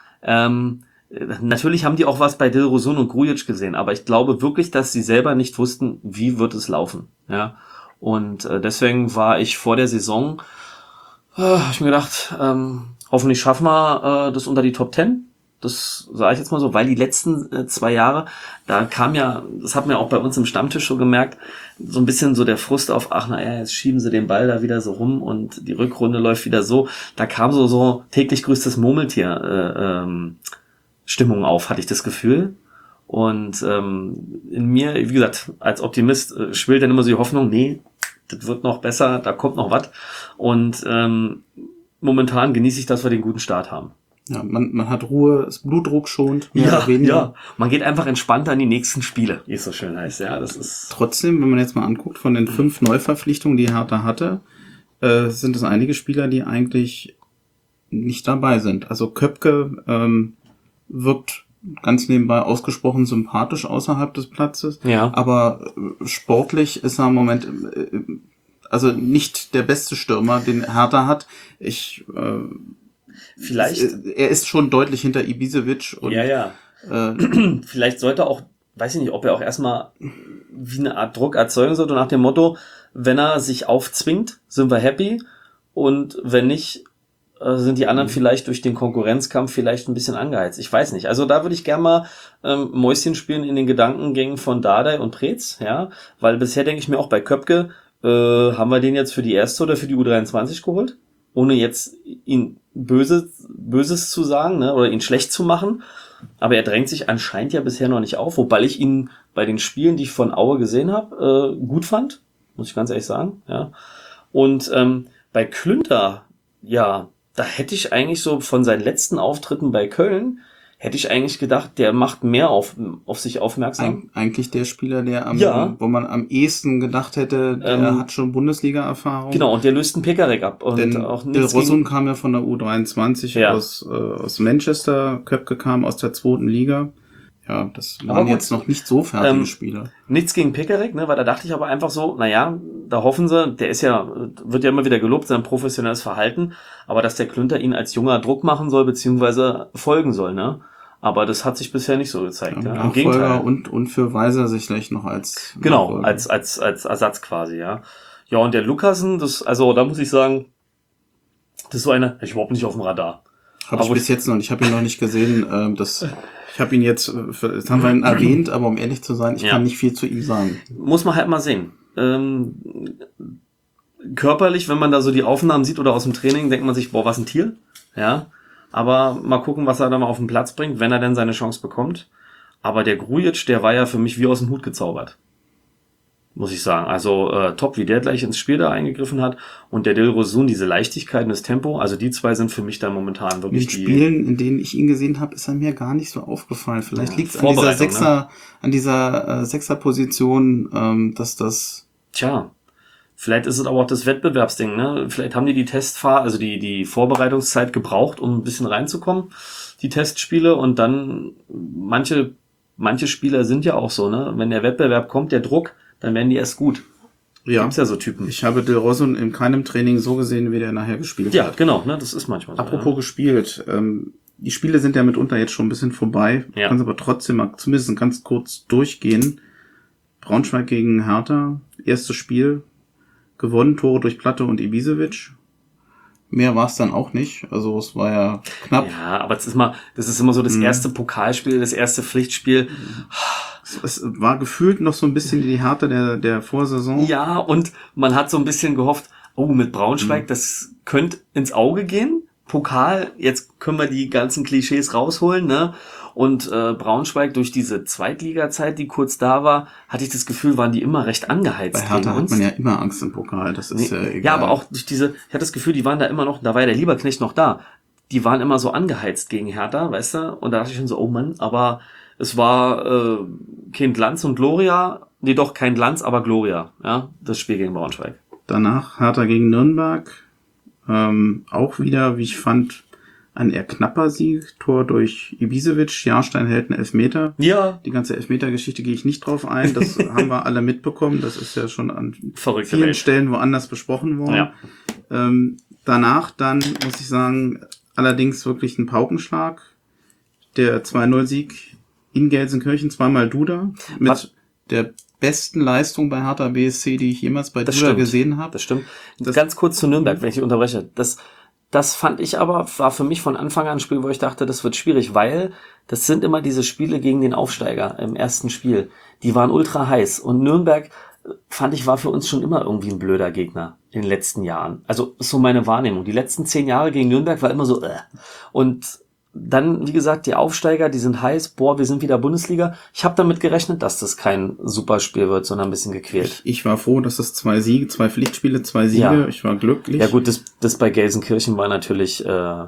Ähm, natürlich haben die auch was bei Dilrosun und Grujic gesehen, aber ich glaube wirklich, dass sie selber nicht wussten, wie wird es laufen. Ja, und äh, deswegen war ich vor der Saison, äh, hab ich mir gedacht, ähm, hoffentlich schaffen wir äh, das unter die Top Ten. Das sage ich jetzt mal so, weil die letzten äh, zwei Jahre, da kam ja, das hat man ja auch bei uns im Stammtisch so gemerkt, so ein bisschen so der Frust auf, ach naja, jetzt schieben sie den Ball da wieder so rum und die Rückrunde läuft wieder so. Da kam so so täglich grüßtes Murmeltier äh, ähm, Stimmung auf, hatte ich das Gefühl. Und ähm, in mir, wie gesagt, als Optimist äh, schwillt dann immer so die Hoffnung, nee, das wird noch besser, da kommt noch was. Und ähm, momentan genieße ich, dass wir den guten Start haben. Ja, man, man hat Ruhe, ist Blutdruck schont, mehr ja, oder weniger. Ja, man geht einfach entspannter in die nächsten Spiele, wie es so schön heißt. Ja, das ist trotzdem, wenn man jetzt mal anguckt, von den fünf Neuverpflichtungen, die Hertha hatte, äh, sind es einige Spieler, die eigentlich nicht dabei sind. Also Köpke ähm, wirkt ganz nebenbei ausgesprochen sympathisch außerhalb des Platzes, ja. aber äh, sportlich ist er im Moment äh, also nicht der beste Stürmer, den Hertha hat. Ich äh, Vielleicht. Er ist schon deutlich hinter Ibisevic. Und, ja, ja. Äh, Vielleicht sollte auch, weiß ich nicht, ob er auch erstmal wie eine Art Druck erzeugen sollte, nach dem Motto, wenn er sich aufzwingt, sind wir happy. Und wenn nicht, äh, sind die anderen mhm. vielleicht durch den Konkurrenzkampf vielleicht ein bisschen angeheizt. Ich weiß nicht. Also da würde ich gerne mal ähm, Mäuschen spielen in den Gedankengängen von Dardai und Preetz, ja. Weil bisher denke ich mir auch bei Köpke, äh, haben wir den jetzt für die erste oder für die U dreiundzwanzig geholt? Ohne jetzt ihn Böses, Böses zu sagen, ne, oder ihn schlecht zu machen. Aber er drängt sich anscheinend ja bisher noch nicht auf, wobei ich ihn bei den Spielen, die ich von Aue gesehen habe, äh, gut fand. Muss ich ganz ehrlich sagen, ja. Und ähm, bei Klünter, ja, da hätte ich eigentlich so von seinen letzten Auftritten bei Köln, hätte ich eigentlich gedacht, der macht mehr auf, auf sich aufmerksam. Eig- eigentlich der Spieler, der am, ja. wo man am ehesten gedacht hätte, der ähm, hat schon Bundesliga-Erfahrung. Genau, und der löst einen Pekarek ab. Und Denn auch Dilrosun kam ja von der U dreiundzwanzig ja. aus, äh, aus Manchester, Köpke kam aus der zweiten Liga. Ja, das waren jetzt noch nicht so fertige ähm, Spieler. Nichts gegen Pekarek, ne, weil da dachte ich aber einfach so, naja, da hoffen sie, der ist ja, wird ja immer wieder gelobt, sein professionelles Verhalten, aber dass der Klünter ihn als junger Druck machen soll, beziehungsweise folgen soll, ne. Aber das hat sich bisher nicht so gezeigt. Ja, ja. Im Gegenteil. Und, und für Weiser sicherlich noch als Genau, Nachfolger. als als als Ersatz quasi, ja. Ja, und der Lukasen, das, also da muss ich sagen, das ist so einer, ich überhaupt nicht auf dem Radar. Habe ich bis jetzt noch nicht, ich habe ihn noch nicht gesehen. Ähm, das, ich habe ihn jetzt, das haben wir ihn erwähnt, aber um ehrlich zu sein, ich ja. kann nicht viel zu ihm sagen. Muss man halt mal sehen. Ähm, körperlich, wenn man da so die Aufnahmen sieht oder aus dem Training, denkt man sich, boah, was ein Tier. Ja. Aber mal gucken, was er da mal auf den Platz bringt, wenn er denn seine Chance bekommt. Aber der Grujic, der war ja für mich wie aus dem Hut gezaubert. Muss ich sagen. Also äh, top, wie der gleich ins Spiel da eingegriffen hat. Und der Dilrosun, diese Leichtigkeit und das Tempo. Also die zwei sind für mich da momentan wirklich die... In den Spielen, in denen ich ihn gesehen habe, ist er mir gar nicht so aufgefallen. Vielleicht ja, liegt es an dieser Sechser, ne? an dieser äh, Sechser-Position, ähm, dass das... Tja. Vielleicht ist es aber auch das Wettbewerbsding, ne? Vielleicht haben die die Testfahr, also die die Vorbereitungszeit gebraucht, um ein bisschen reinzukommen, die Testspiele, und dann manche manche Spieler sind ja auch so, ne? Wenn der Wettbewerb kommt, der Druck, dann werden die erst gut. Ja. Gibt's ja so Typen. Ich habe Dilrosun in keinem Training so gesehen, wie der nachher gespielt ja, hat. Ja, genau, ne? Das ist manchmal so. Apropos ja. gespielt, ähm, die Spiele sind ja mitunter jetzt schon ein bisschen vorbei. Ja. Kannst aber trotzdem mal zumindest ganz kurz durchgehen. Braunschweig gegen Hertha, erstes Spiel. Gewonnen, Tore durch Platte und Ibisevic. Mehr war es dann auch nicht. Also es war ja knapp. Ja, aber das ist mal, das ist immer so das erste Pokalspiel, das erste Pflichtspiel. Es, es war gefühlt noch so ein bisschen die Härte der, der Vorsaison. Ja, und man hat so ein bisschen gehofft, oh, mit Braunschweig, mhm. das könnte ins Auge gehen. Pokal, jetzt können wir die ganzen Klischees rausholen, ne? Und äh, Braunschweig, durch diese Zweitliga-Zeit, die kurz da war, hatte ich das Gefühl, waren die immer recht angeheizt. Bei Hertha hat man ja immer Angst im Pokal, das ist nee, ja egal. Ja, aber auch durch diese, ich hatte das Gefühl, die waren da immer noch, da war ja der Lieberknecht noch da. Die waren immer so angeheizt gegen Hertha, weißt du? Und da dachte ich schon so, oh Mann, aber es war äh, kein Glanz und Gloria, nee doch, kein Glanz, aber Gloria, ja, das Spiel gegen Braunschweig. Danach Hertha gegen Nürnberg, ähm, auch wieder, wie ich fand, ein eher knapper Sieg, Tor durch Ibisevic, Jahrstein hält einen Elfmeter. Ja. Die ganze Elfmeter-Geschichte gehe ich nicht drauf ein, das haben wir alle mitbekommen, das ist ja schon an Verrückte vielen Welt. Stellen woanders besprochen worden. Ja. Ähm, danach dann, muss ich sagen, allerdings wirklich ein Paukenschlag, der zwei null Sieg in Gelsenkirchen, zweimal Duda, mit Was? der besten Leistung bei Hertha B S C, die ich jemals bei Das Duda stimmt. gesehen habe. Das stimmt. Das- Ganz kurz zu Nürnberg, wenn ich dich unterbreche. Das, das fand ich aber, war für mich von Anfang an ein Spiel, wo ich dachte, das wird schwierig, weil das sind immer diese Spiele gegen den Aufsteiger im ersten Spiel. Die waren ultra heiß. Und Nürnberg, fand ich, war für uns schon immer irgendwie ein blöder Gegner in den letzten Jahren. Also ist so meine Wahrnehmung. Die letzten zehn Jahre gegen Nürnberg war immer so, äh. Und dann, wie gesagt, die Aufsteiger, die sind heiß. Boah, wir sind wieder Bundesliga. Ich habe damit gerechnet, dass das kein super Spiel wird, sondern ein bisschen gequält. Ich, ich war froh, dass es zwei Siege, zwei Pflichtspiele, zwei Siege, Ja. ich war glücklich. Ja gut, das, das bei Gelsenkirchen war natürlich äh, äh,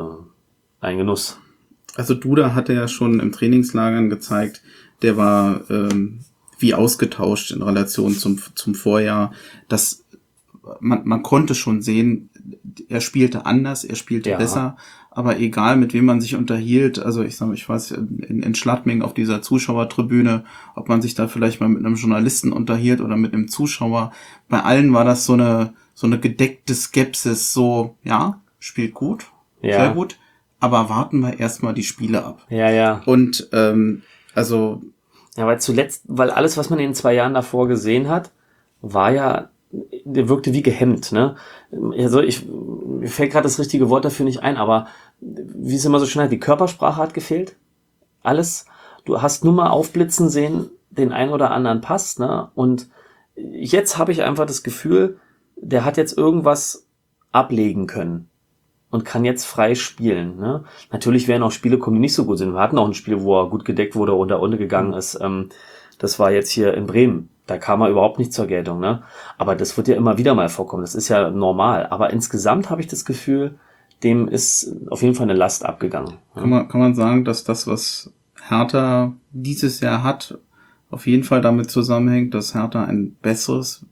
ein Genuss. Also Duda hatte ja schon im Trainingslagern gezeigt, der war ähm, wie ausgetauscht in Relation zum zum Vorjahr. Das man man konnte schon sehen, er spielte anders, er spielte Ja. besser, aber egal mit wem man sich unterhielt, also ich sag, ich weiß in, in Schladming auf dieser Zuschauertribüne, ob man sich da vielleicht mal mit einem Journalisten unterhielt oder mit einem Zuschauer, bei allen war das so eine so eine gedeckte Skepsis, so ja, spielt gut, Ja. sehr gut, aber warten wir erstmal die Spiele ab. Ja, ja. Und ähm, also Ja, weil zuletzt, weil alles, was man in den zwei Jahren davor gesehen hat, war ja, der wirkte wie gehemmt, ne? Also ich, mir fällt gerade das richtige Wort dafür nicht ein, aber wie es immer so schön heißt, die Körpersprache hat gefehlt. Alles. Du hast nur mal aufblitzen sehen, den einen oder anderen Pass, ne? Und jetzt habe ich einfach das Gefühl, der hat jetzt irgendwas ablegen können und kann jetzt frei spielen. Ne? Natürlich werden auch Spiele kommen, die nicht so gut sind. Wir hatten auch ein Spiel, wo er gut gedeckt wurde und da untergegangen ist. Ähm, das war jetzt hier in Bremen. Da kam er überhaupt nicht zur Geltung. Ne? Aber das wird ja immer wieder mal vorkommen. Das ist ja normal. Aber insgesamt habe ich das Gefühl, dem ist auf jeden Fall eine Last abgegangen. kann man kann man sagen, dass das, was Hertha dieses Jahr hat, auf jeden Fall damit zusammenhängt, dass Hertha ein besseres,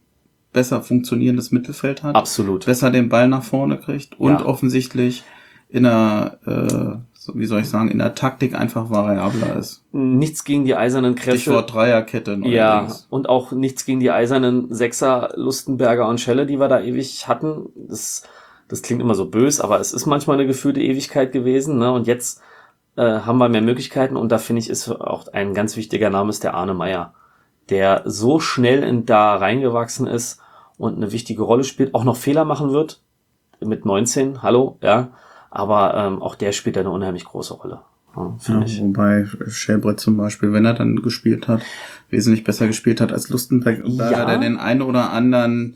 besser funktionierendes Mittelfeld hat, Absolut. besser den Ball nach vorne kriegt und Ja. offensichtlich in der, äh, so, wie soll ich sagen, in der Taktik einfach variabler ist. Nichts gegen die eisernen Kräfte. Stichwort Dreierkette. Ja, neuerdings. und auch nichts gegen die eisernen Sechser Lustenberger und Schelle, die wir da ewig hatten. Das, das klingt immer so bös, aber es ist manchmal eine gefühlte Ewigkeit gewesen. Ne? Und jetzt äh, haben wir mehr Möglichkeiten und da finde ich, ist auch ein ganz wichtiger Name ist der Arne Meyer, der so schnell in da reingewachsen ist und eine wichtige Rolle spielt, auch noch Fehler machen wird mit neunzehn, hallo, ja, aber ähm, auch der spielt eine unheimlich große Rolle, ja, finde Ja, ich. wobei Schellbrett zum Beispiel, wenn er dann gespielt hat, wesentlich besser gespielt hat als Lustenberg, Ja. der den einen oder anderen,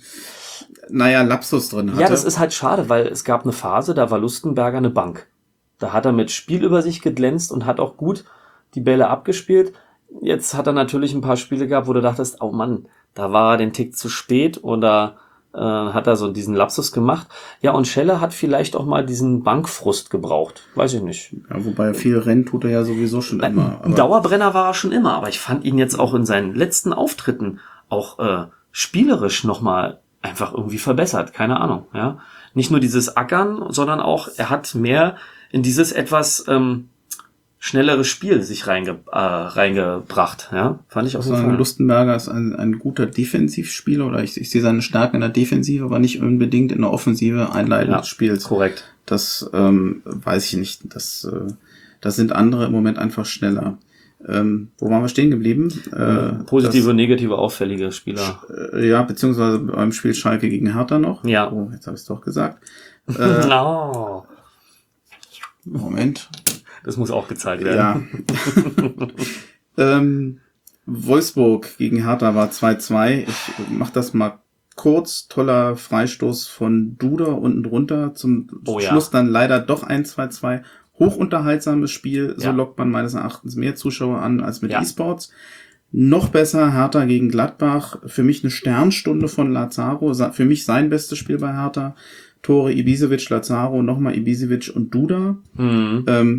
naja, Lapsus drin hatte. Ja, das ist halt schade, weil es gab eine Phase, da war Lustenberger eine Bank. Da hat er mit Spielübersicht geglänzt und hat auch gut die Bälle abgespielt. Jetzt hat er natürlich ein paar Spiele gehabt, wo du dachtest, oh Mann, da war er den Tick zu spät oder äh, hat er so diesen Lapsus gemacht. Ja, und Schelle hat vielleicht auch mal diesen Bankfrust gebraucht. Weiß ich nicht. Ja, wobei viel Rennen tut er ja sowieso schon immer. Ein Dauerbrenner war er schon immer, aber ich fand ihn jetzt auch in seinen letzten Auftritten auch äh, spielerisch nochmal einfach irgendwie verbessert. Keine Ahnung, ja. Nicht nur dieses Ackern, sondern auch, er hat mehr in dieses etwas ähm, schnellere Spiel sich reinge, äh, reingebracht, ja. Fand ich auf Ich jeden sagen, Fall. Lustenberger ist ein, ein guter Defensivspieler, oder ich, ich sehe seine Stärken in der Defensive, aber nicht unbedingt in der Offensive Einleitung Ja, des Spiels. korrekt. Das ähm, weiß ich nicht. Das, äh, das sind andere im Moment einfach schneller. Ähm, wo waren wir stehen geblieben? Äh, Positive, negative, auffällige Spieler. das, äh, ja, beziehungsweise beim Spiel Schalke gegen Hertha noch. Ja. Oh, jetzt habe ich es doch gesagt. Äh, No. Moment. Das muss auch gezeigt werden. Ja. ähm, Wolfsburg gegen Hertha war zwei zwei. Ich mach das mal kurz. Toller Freistoß von Duda unten drunter. Zum Oh ja. Schluss dann leider doch ein zwei zwei. Hochunterhaltsames Spiel. So Ja. lockt man meines Erachtens mehr Zuschauer an als mit Ja. E-Sports. Noch besser Hertha gegen Gladbach. Für mich eine Sternstunde von Lazaro. Sa- Für mich sein bestes Spiel bei Hertha. Tore Ibisevic, Lazaro, nochmal Ibisevic und Duda. Mhm. Ähm,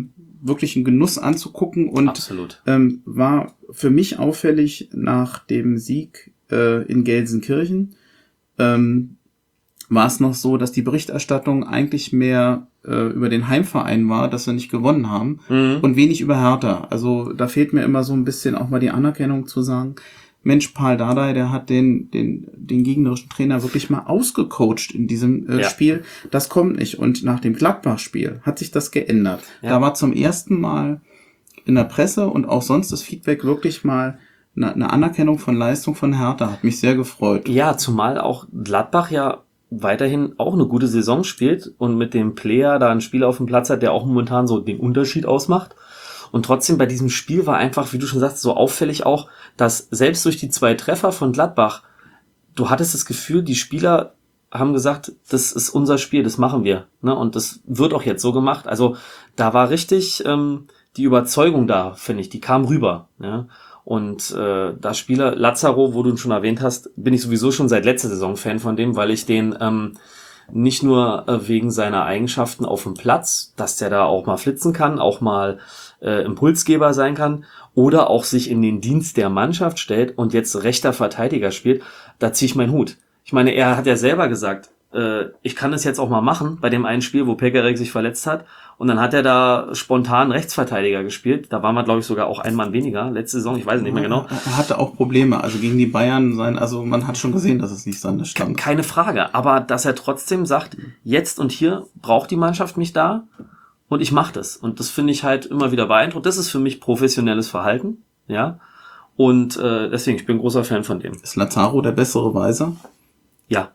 wirklich ein Genuss anzugucken und Absolut. Ähm, war für mich auffällig nach dem Sieg äh, in Gelsenkirchen. Ähm, war es noch so, dass die Berichterstattung eigentlich mehr äh, über den Heimverein war, dass wir nicht gewonnen haben Mhm. und wenig über Hertha. Also da fehlt mir immer so ein bisschen auch mal die Anerkennung zu sagen, Mensch, Paul Dardai, der hat den den den gegnerischen Trainer wirklich mal ausgecoacht in diesem äh, Ja. Spiel. Das kommt nicht. Und nach dem Gladbach-Spiel hat sich das geändert. Ja. Da war zum ersten Mal in der Presse und auch sonst das Feedback wirklich mal eine, eine Anerkennung von Leistung von Hertha. Hat mich sehr gefreut. Ja, zumal auch Gladbach ja weiterhin auch eine gute Saison spielt und mit dem Player da einen Spieler auf dem Platz hat, der auch momentan so den Unterschied ausmacht. Und trotzdem bei diesem Spiel war einfach, wie du schon sagst, so auffällig auch, dass selbst durch die zwei Treffer von Gladbach, du hattest das Gefühl, die Spieler haben gesagt, das ist unser Spiel, das machen wir. Ne? Und das wird auch jetzt so gemacht. Also da war richtig ähm, die Überzeugung da, finde ich, die kam rüber. Ja? Und äh, da Spieler Lazaro, wo du ihn schon erwähnt hast, bin ich sowieso schon seit letzter Saison Fan von dem, weil ich den ähm, nicht nur äh, wegen seiner Eigenschaften auf dem Platz, dass der da auch mal flitzen kann, auch mal äh, Impulsgeber sein kann oder auch sich in den Dienst der Mannschaft stellt und jetzt rechter Verteidiger spielt, da ziehe ich meinen Hut. Ich meine, er hat ja selber gesagt, äh, ich kann es jetzt auch mal machen bei dem einen Spiel, wo Pekarek sich verletzt hat und dann hat er da spontan Rechtsverteidiger gespielt. Da waren wir, glaube ich, sogar auch ein Mann weniger letzte Saison, ich weiß es nicht mehr genau. Er hatte auch Probleme, also gegen die Bayern sein, also man hat schon gesehen, dass es nicht seine stand. Keine Frage, aber dass er trotzdem sagt, jetzt und hier braucht die Mannschaft mich da und ich mache das. Und das finde ich halt immer wieder beeindruckend. Das ist für mich professionelles Verhalten, ja. Und äh, deswegen, ich bin ein großer Fan von dem. Ist Lazaro der bessere Weiser? Ja,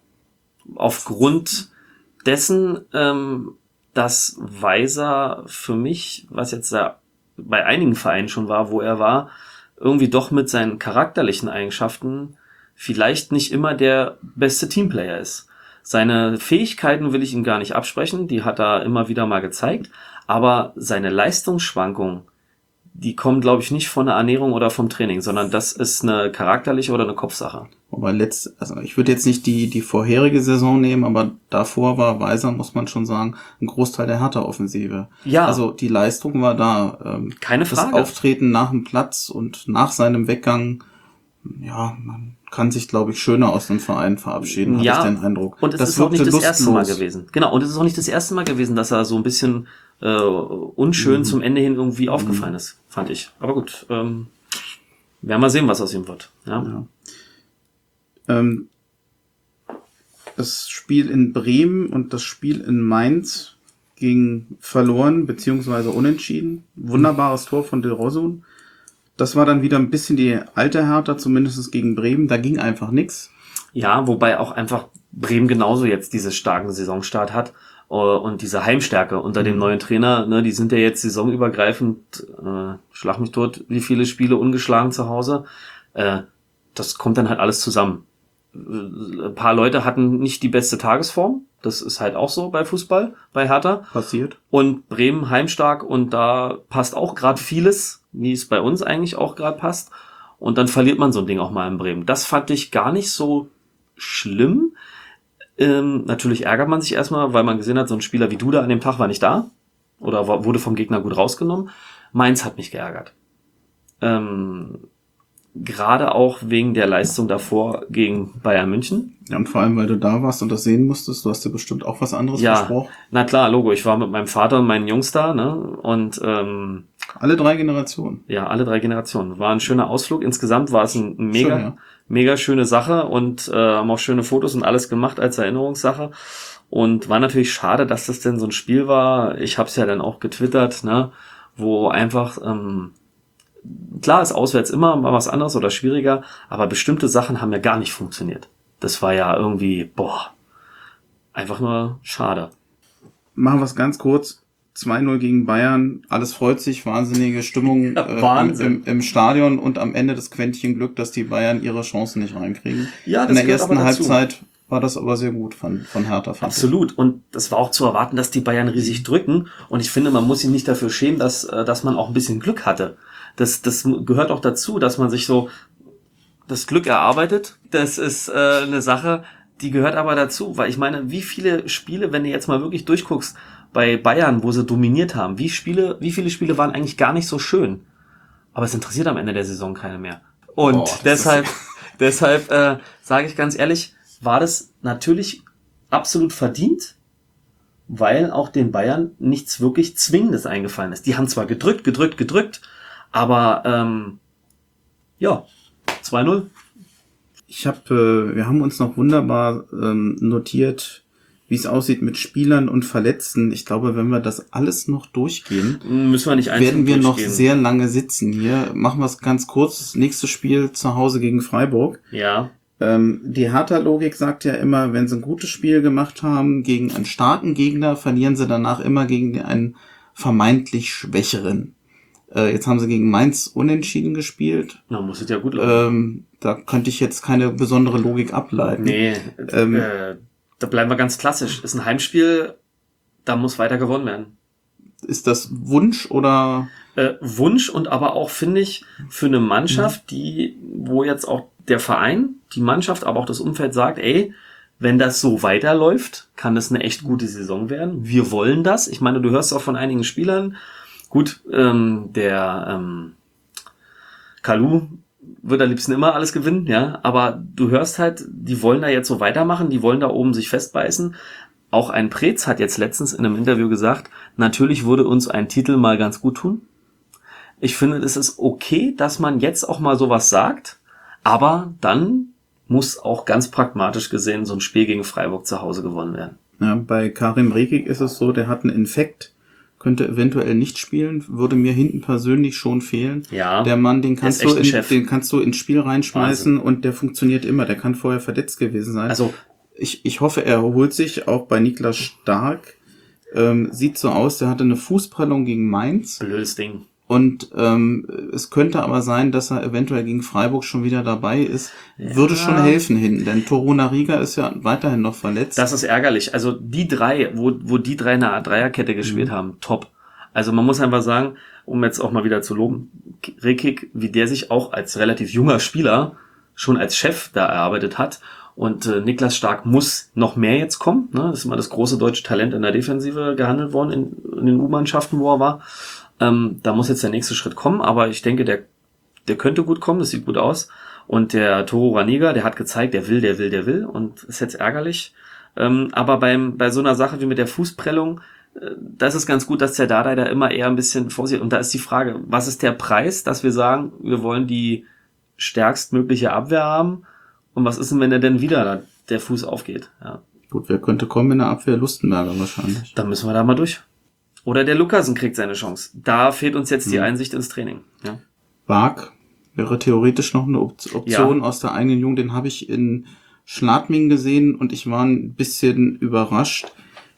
aufgrund dessen, ähm, dass Weiser für mich, was jetzt da bei einigen Vereinen schon war, wo er war, irgendwie doch mit seinen charakterlichen Eigenschaften vielleicht nicht immer der beste Teamplayer ist. Seine Fähigkeiten will ich ihm gar nicht absprechen, die hat er immer wieder mal gezeigt, aber seine Leistungsschwankungen, die kommen, glaube ich, nicht von der Ernährung oder vom Training, sondern das ist eine charakterliche oder eine Kopfsache. Aber letzt, also ich würde jetzt nicht die die vorherige Saison nehmen, aber davor war Weiser, muss man schon sagen, ein Großteil der Hertha-Offensive. Ja. Also die Leistung war da. Ähm, Keine Frage. Das Auftreten nach dem Platz und nach seinem Weggang, ja, man kann sich, glaube ich, schöner aus dem Verein verabschieden, Ja, hatte ich den Eindruck. und es das ist auch nicht das wirkte erste Mal lustlos. gewesen. Genau, und es ist auch nicht das erste Mal gewesen, dass er so ein bisschen äh, unschön Mhm. zum Ende hin irgendwie aufgefallen ist, fand ich. Aber gut, ähm, werden wir sehen, was aus ihm wird. Ja. Ja. Ähm, das Spiel in Bremen und das Spiel in Mainz ging verloren beziehungsweise unentschieden. Wunderbares Tor von Del Rosun. Das war dann wieder ein bisschen die alte Hertha, zumindest gegen Bremen. Da ging einfach nichts. Ja, wobei auch einfach Bremen genauso jetzt diesen starken Saisonstart hat äh, und diese Heimstärke unter dem neuen Trainer. Ne, die sind ja jetzt saisonübergreifend, äh, schlag mich tot, wie viele Spiele ungeschlagen zu Hause. Äh, das kommt dann halt alles zusammen. Ein paar Leute hatten nicht die beste Tagesform. Das ist halt auch so bei Fußball, bei Hertha. Passiert. Und Bremen heimstark und da passt auch gerade vieles, wie es bei uns eigentlich auch gerade passt. Und dann verliert man so ein Ding auch mal in Bremen. Das fand ich gar nicht so schlimm. Ähm, natürlich ärgert man sich erstmal, weil man gesehen hat, so ein Spieler wie Duda an dem Tag war nicht da. Oder war, wurde vom Gegner gut rausgenommen. Mainz hat mich geärgert. Ähm, Gerade auch wegen der Leistung davor gegen Bayern München. Ja, und vor allem, weil du da warst und das sehen musstest, du hast dir bestimmt auch was anderes Ja, versprochen. na klar, Logo. Ich war mit meinem Vater und meinen Jungs da, ne? Und ähm, Alle drei Generationen. ja, alle drei Generationen. War ein schöner Ausflug. Insgesamt war es ein mega, Schön, ja. mega schöne Sache und äh, haben auch schöne Fotos und alles gemacht als Erinnerungssache. Und war natürlich schade, dass das denn so ein Spiel war. Ich habe es ja dann auch getwittert, ne? Wo einfach ähm, klar ist auswärts immer mal was anderes oder schwieriger, aber bestimmte Sachen haben ja gar nicht funktioniert. Das war ja irgendwie, boah, einfach nur schade. Machen wir es ganz kurz. zwei null gegen Bayern. Alles freut sich. Wahnsinnige Stimmung Ja, äh, Wahnsinn. im, im Stadion und am Ende das Quäntchen Glück, dass die Bayern ihre Chancen nicht reinkriegen. Ja, das In der gehört ersten aber dazu. Halbzeit war das aber sehr gut von, von Hertha. fand ich. Absolut. Und das war auch zu erwarten, dass die Bayern riesig drücken. Und ich finde, man muss sich nicht dafür schämen, dass, äh, dass man auch ein bisschen Glück hatte. Das, das gehört auch dazu, dass man sich so das Glück erarbeitet. Das ist äh, eine Sache, die gehört aber dazu. Weil ich meine, wie viele Spiele, wenn du jetzt mal wirklich durchguckst, bei Bayern, wo sie dominiert haben. Wie Spiele, wie viele Spiele waren eigentlich gar nicht so schön? Aber es interessiert am Ende der Saison keine mehr. Und oh, deshalb, deshalb äh, sage ich ganz ehrlich, war das natürlich absolut verdient, weil auch den Bayern nichts wirklich Zwingendes eingefallen ist. Die haben zwar gedrückt, gedrückt, gedrückt, aber ähm, ja, zwei null. Ich habe, äh, wir haben uns noch wunderbar ähm, notiert, wie es aussieht mit Spielern und Verletzten. Ich glaube, wenn wir das alles noch durchgehen, müssen wir nicht werden wir noch sehr lange sitzen hier. Machen wir es ganz kurz. Nächstes Spiel zu Hause gegen Freiburg. Ja. Ähm, die Hertha-Logik sagt ja immer, wenn sie ein gutes Spiel gemacht haben gegen einen starken Gegner, verlieren sie danach immer gegen einen vermeintlich schwächeren. Äh, jetzt haben sie gegen Mainz unentschieden gespielt. Na, muss es ja gut laufen. Ähm, da könnte ich jetzt keine besondere Logik ableiten. Nee, ähm, äh, da bleiben wir ganz klassisch. Ist ein Heimspiel, da muss weiter gewonnen werden. Ist das Wunsch oder? Äh, Wunsch und aber auch, finde ich, für eine Mannschaft, die, wo jetzt auch der Verein, die Mannschaft, aber auch das Umfeld sagt, ey, wenn das so weiterläuft, kann das eine echt gute Saison werden. Wir wollen das. Ich meine, du hörst auch von einigen Spielern, gut, ähm, der ähm, Kalou wird am liebsten immer alles gewinnen, ja, aber du hörst halt, die wollen da jetzt so weitermachen, die wollen da oben sich festbeißen. Auch ein Preetz hat jetzt letztens in einem Interview gesagt, natürlich würde uns ein Titel mal ganz gut tun. Ich finde, es ist okay, dass man jetzt auch mal sowas sagt, aber dann muss auch ganz pragmatisch gesehen so ein Spiel gegen Freiburg zu Hause gewonnen werden. Ja, bei Karim Rekik ist es so, der hat einen Infekt, könnte eventuell nicht spielen, würde mir hinten persönlich schon fehlen. Ja, der Mann, den kannst du, in, den kannst du ins Spiel reinschmeißen Wahnsinn. Und der funktioniert immer. Der kann vorher verletzt gewesen sein. Also ich, ich hoffe, er erholt sich. Auch bei Niklas Stark ähm, sieht so aus, der hatte eine Fußprellung gegen Mainz. Blödes Ding. Und ähm, es könnte aber sein, dass er eventuell gegen Freiburg schon wieder dabei ist. Ja. Würde schon helfen hinten, denn Torunariga ist ja weiterhin noch verletzt. Das ist ärgerlich. Also die drei, wo wo die drei eine Art Dreierkette gespielt mhm. haben, top. Also man muss einfach sagen, um jetzt auch mal wieder zu loben, Rekik, wie der sich auch als relativ junger Spieler schon als Chef da erarbeitet hat. Und äh, Niklas Stark muss noch mehr jetzt kommen. Ne? Das ist immer das große deutsche Talent in der Defensive gehandelt worden in, in den U-Mannschaften, wo er war. Ähm, da muss jetzt der nächste Schritt kommen, aber ich denke, der der könnte gut kommen, das sieht gut aus. Und der Torunariga, der hat gezeigt, der will, der will, der will und ist jetzt ärgerlich. Ähm, aber beim bei so einer Sache wie mit der Fußprellung, äh, das ist ganz gut, dass der Dardai da immer eher ein bisschen vorsieht. Und da ist die Frage, was ist der Preis, dass wir sagen, wir wollen die stärkstmögliche Abwehr haben und was ist denn, wenn er denn wieder da, der Fuß aufgeht? Ja. Gut, wer könnte kommen in der Abwehr? Lustenberger wahrscheinlich. Dann müssen wir da mal durch. Oder der Lukasen kriegt seine Chance. Da fehlt uns jetzt die Einsicht ins Training. Ja. Bark wäre theoretisch noch eine Option ja. aus der eigenen Jugend. Den habe ich in Schladming gesehen und ich war ein bisschen überrascht.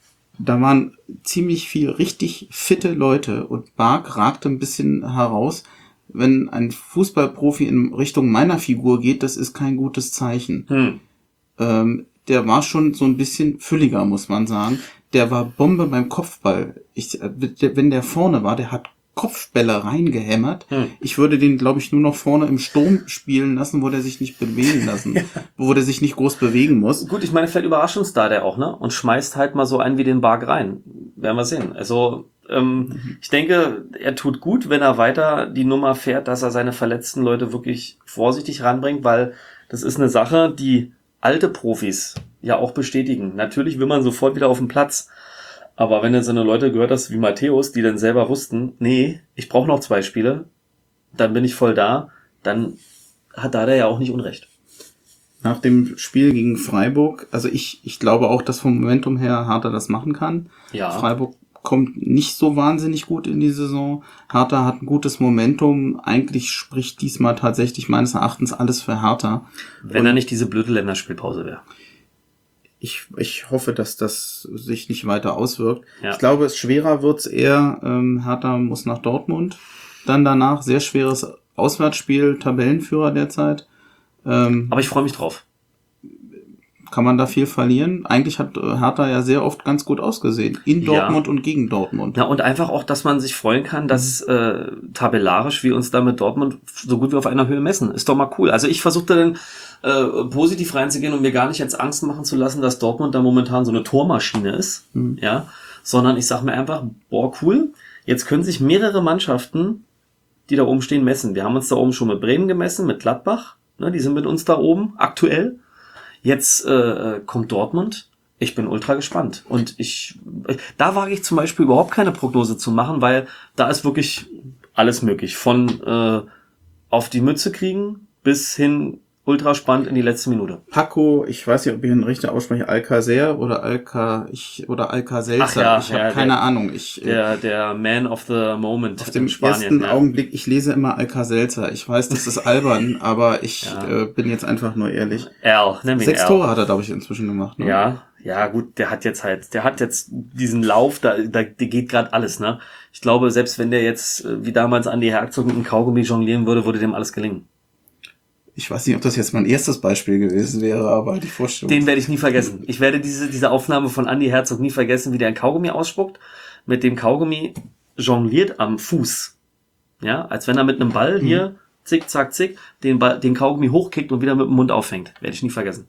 Da waren ziemlich viel richtig fitte Leute und Bark ragte ein bisschen heraus. Wenn ein Fußballprofi in Richtung meiner Figur geht, das ist kein gutes Zeichen. Hm. Ähm, der war schon so ein bisschen fülliger, muss man sagen. Der war Bombe beim Kopfball. Ich, wenn der vorne war, der hat Kopfbälle reingehämmert. Hm. Ich würde den, glaube ich, nur noch vorne im Sturm spielen lassen, wo der sich nicht bewegen lassen, wo der sich nicht groß bewegen muss. Gut, ich meine, vielleicht überrascht uns da der auch, ne? Und schmeißt halt mal so einen wie den Bark rein. Werden wir sehen. Also, ähm, mhm. ich denke, er tut gut, wenn er weiter die Nummer fährt, dass er seine verletzten Leute wirklich vorsichtig ranbringt, weil das ist eine Sache, die alte Profis ja auch bestätigen. Natürlich will man sofort wieder auf den Platz. Aber wenn du so eine Leute gehört hast wie Matthäus, die dann selber wussten, nee, ich brauche noch zwei Spiele, dann bin ich voll da, dann hat da der ja auch nicht Unrecht. Nach dem Spiel gegen Freiburg, also ich ich glaube auch, dass vom Momentum her Hertha das machen kann. Ja. Freiburg kommt nicht so wahnsinnig gut in die Saison. Hertha hat ein gutes Momentum. Eigentlich spricht diesmal tatsächlich meines Erachtens alles für Hertha. Wenn da nicht diese blöde Länderspielpause wäre. Ich, ich hoffe, dass das sich nicht weiter auswirkt. Ja. Ich glaube, es schwerer wird's eher. Ähm, Hertha muss nach Dortmund. Dann danach sehr schweres Auswärtsspiel, Tabellenführer derzeit. Ähm, Aber ich freue mich drauf. Kann man da viel verlieren? Eigentlich hat Hertha ja sehr oft ganz gut ausgesehen. In Dortmund ja. und gegen Dortmund. Ja, und einfach auch, dass man sich freuen kann, dass äh, tabellarisch wir uns da mit Dortmund so gut wie auf einer Höhe messen. Ist doch mal cool. Also ich versuchte dann äh, positiv reinzugehen und mir gar nicht jetzt Angst machen zu lassen, dass Dortmund da momentan so eine Tormaschine ist. Mhm. Ja. sondern ich sage mir einfach, boah, cool, jetzt können sich mehrere Mannschaften, die da oben stehen, messen. Wir haben uns da oben schon mit Bremen gemessen, mit Gladbach, ne, die sind mit uns da oben aktuell. Jetzt äh, kommt Dortmund. Ich bin ultra gespannt. Und ich, da wage ich zum Beispiel überhaupt keine Prognose zu machen, weil da ist wirklich alles möglich. Von äh, auf die Mütze kriegen bis hin ultra spannend in die letzte Minute. Paco, ich weiß nicht, ob ich ihn richtig ausspreche, Alcacer oder Alca, ich, oder Alcacelser. Ja, ich habe ja, keine der, Ahnung. Ich, der, der Man of the Moment auf dem in Spanien. ersten ja. Augenblick, ich lese immer Alcacelser. Ich weiß, das ist albern, aber ich Ja. äh, bin jetzt einfach nur ehrlich. Al, nimm ihn Sechs Al. Tore hat er, glaube ich, inzwischen gemacht. Ne? Ja, ja, gut, der hat jetzt halt, der hat jetzt diesen Lauf, da, da der geht gerade alles, ne? Ich glaube, selbst wenn der jetzt, äh, wie damals Andi Herzog mit einem Kaugummi jonglieren würde, würde dem alles gelingen. Ich weiß nicht, ob das jetzt mein erstes Beispiel gewesen wäre, aber die Vorstellung. Den werde ich nie vergessen. Ich werde diese, diese Aufnahme von Andi Herzog nie vergessen, wie der ein Kaugummi ausspuckt, mit dem Kaugummi jongliert am Fuß. Ja, als wenn er mit einem Ball hier, zick, zack, zick, den, Ball, den Kaugummi hochkickt und wieder mit dem Mund auffängt. Werde ich nie vergessen.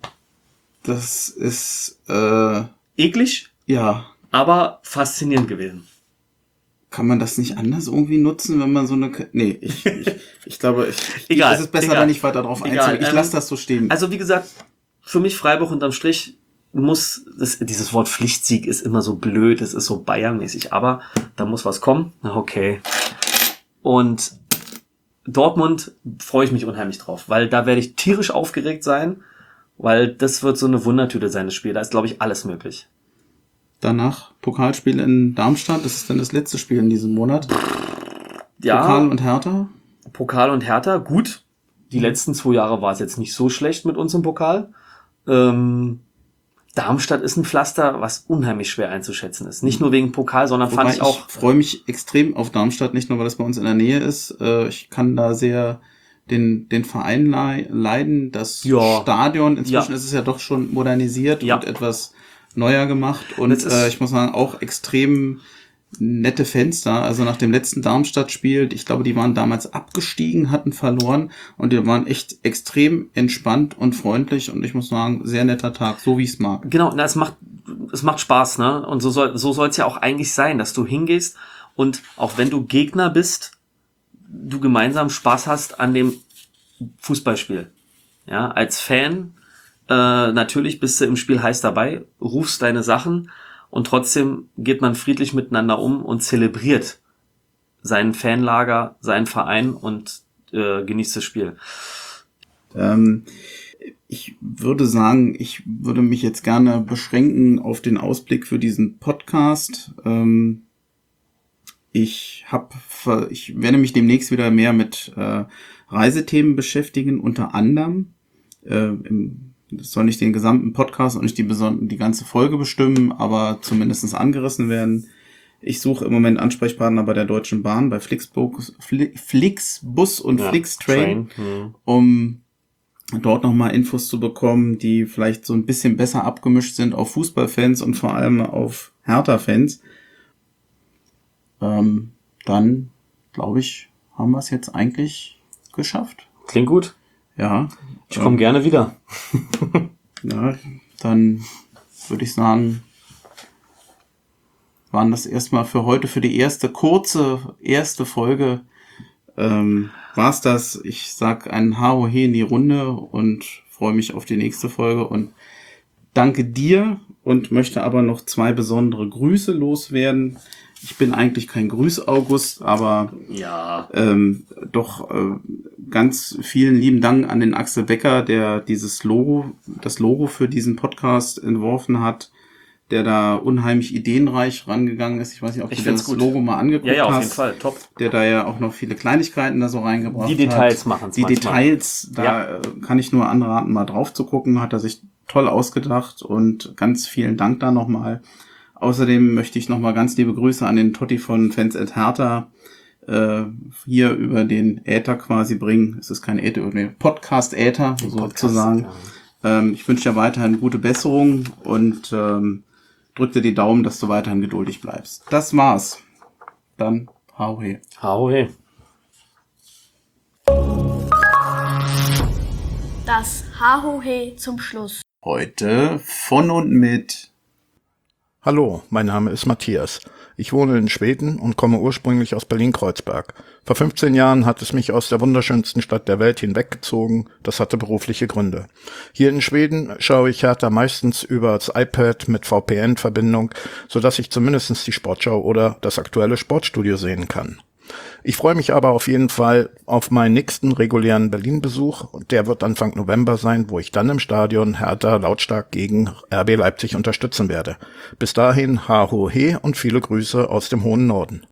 Das ist, äh, Eklig, ja. aber faszinierend gewesen. Kann man das nicht anders irgendwie nutzen, wenn man so eine... K- Nee, ich, ich, ich glaube, ich, Egal, es ist besser, egal. da nicht weiter drauf Egal, einzugehen. Ich ähm, lasse das so stehen. Also wie gesagt, für mich Freiburg unterm Strich muss, das, dieses Wort Pflichtsieg ist immer so blöd, es ist so Bayern-mäßig, aber da muss was kommen. Na okay. Und Dortmund freue ich mich unheimlich drauf, weil da werde ich tierisch aufgeregt sein, weil das wird so eine Wundertüte sein, das Spiel. Da ist, glaube ich, alles möglich. Danach Pokalspiel in Darmstadt. Das ist dann das letzte Spiel in diesem Monat. Ja, Pokal und Hertha. Pokal und Hertha, gut. Die letzten zwei Jahre war es jetzt nicht so schlecht mit uns im Pokal. Ähm, Darmstadt ist ein Pflaster, was unheimlich schwer einzuschätzen ist. Nicht nur wegen Pokal, sondern Wobei fand ich auch... Ich freue mich extrem auf Darmstadt, nicht nur, weil das bei uns in der Nähe ist. Äh, Ich kann da sehr den den Verein lei- leiden. Das Ja. Stadion, inzwischen Ja. ist es ja doch schon modernisiert Ja. und etwas neuer gemacht. Und Das ist- äh, ich muss sagen, auch extrem nette Fenster. Also nach dem letzten Darmstadt-Spiel, ich glaube, die waren damals abgestiegen, hatten verloren und die waren echt extrem entspannt und freundlich und ich muss sagen, sehr netter Tag, so wie ich es mag. Genau, na, es macht, es macht Spaß, ne? Und so soll, so soll es ja auch eigentlich sein, dass du hingehst und auch wenn du Gegner bist, du gemeinsam Spaß hast an dem Fußballspiel. Ja, als Fan, äh, natürlich bist du im Spiel heiß dabei, rufst deine Sachen und trotzdem geht man friedlich miteinander um und zelebriert seinen Fanlager, seinen Verein und äh, genießt das Spiel. Ähm, ich würde sagen, ich würde mich jetzt gerne beschränken auf den Ausblick für diesen Podcast. Ähm, ich hab, ver- ich werde mich demnächst wieder mehr mit äh, Reisethemen beschäftigen, unter anderem. Äh, im, das soll nicht den gesamten Podcast und nicht die, beson- die ganze Folge bestimmen, aber zumindest angerissen werden. Ich suche im Moment Ansprechpartner bei der Deutschen Bahn, bei Flixbus, Fli- Flixbus und Ja, Flixtrain, Hm. um dort nochmal Infos zu bekommen, die vielleicht so ein bisschen besser abgemischt sind auf Fußballfans und vor allem auf Hertha-Fans. Ähm, dann, glaube ich, haben wir es jetzt eigentlich geschafft. Klingt gut. Ja. Ich komme ähm, gerne wieder. Ja, dann würde ich sagen, waren das erstmal für heute, für die erste kurze, erste Folge, ähm, war's das. Ich sag ein Haohe in die Runde und freue mich auf die nächste Folge und danke dir und möchte aber noch zwei besondere Grüße loswerden. Ich bin eigentlich kein Grüß-August, aber Ja. ähm, doch äh, ganz vielen lieben Dank an den Axel Becker, der dieses Logo, das Logo für diesen Podcast entworfen hat, der da unheimlich ideenreich rangegangen ist. Ich weiß nicht, ob Ich du dir find's das gut. Logo mal angeguckt Ja, ja, auf hast. jeden Fall. Top. Der da ja auch noch viele Kleinigkeiten da so reingebracht hat. Die Details machen's Die manchmal. Details, da äh, kann ich nur anraten, mal drauf zu gucken. Hat er sich toll ausgedacht und ganz vielen Dank da nochmal. Außerdem möchte ich nochmal ganz liebe Grüße an den Totti von Fans at Hertha äh, hier über den Äther quasi bringen. Es ist kein Äther, nee, Podcast-Äther sozusagen. Ja. Ähm, ich wünsche dir weiterhin gute Besserung und ähm, drück dir die Daumen, dass du weiterhin geduldig bleibst. Das war's. Dann hau he. Hau he. Das Hahohe zum Schluss. Heute von und mit Hallo, mein Name ist Matthias. Ich wohne in Schweden und komme ursprünglich aus Berlin-Kreuzberg. Vor fünfzehn Jahren hat es mich aus der wunderschönsten Stadt der Welt hinweggezogen. Das hatte berufliche Gründe. Hier in Schweden schaue ich Hertha meistens über das iPad mit V P N-Verbindung, sodass ich zumindest die Sportschau oder das aktuelle Sportstudio sehen kann. Ich freue mich aber auf jeden Fall auf meinen nächsten regulären Berlin-Besuch. Der wird Anfang November sein, wo ich dann im Stadion Hertha lautstark gegen R B Leipzig unterstützen werde. Bis dahin, ha ho he und viele Grüße aus dem hohen Norden.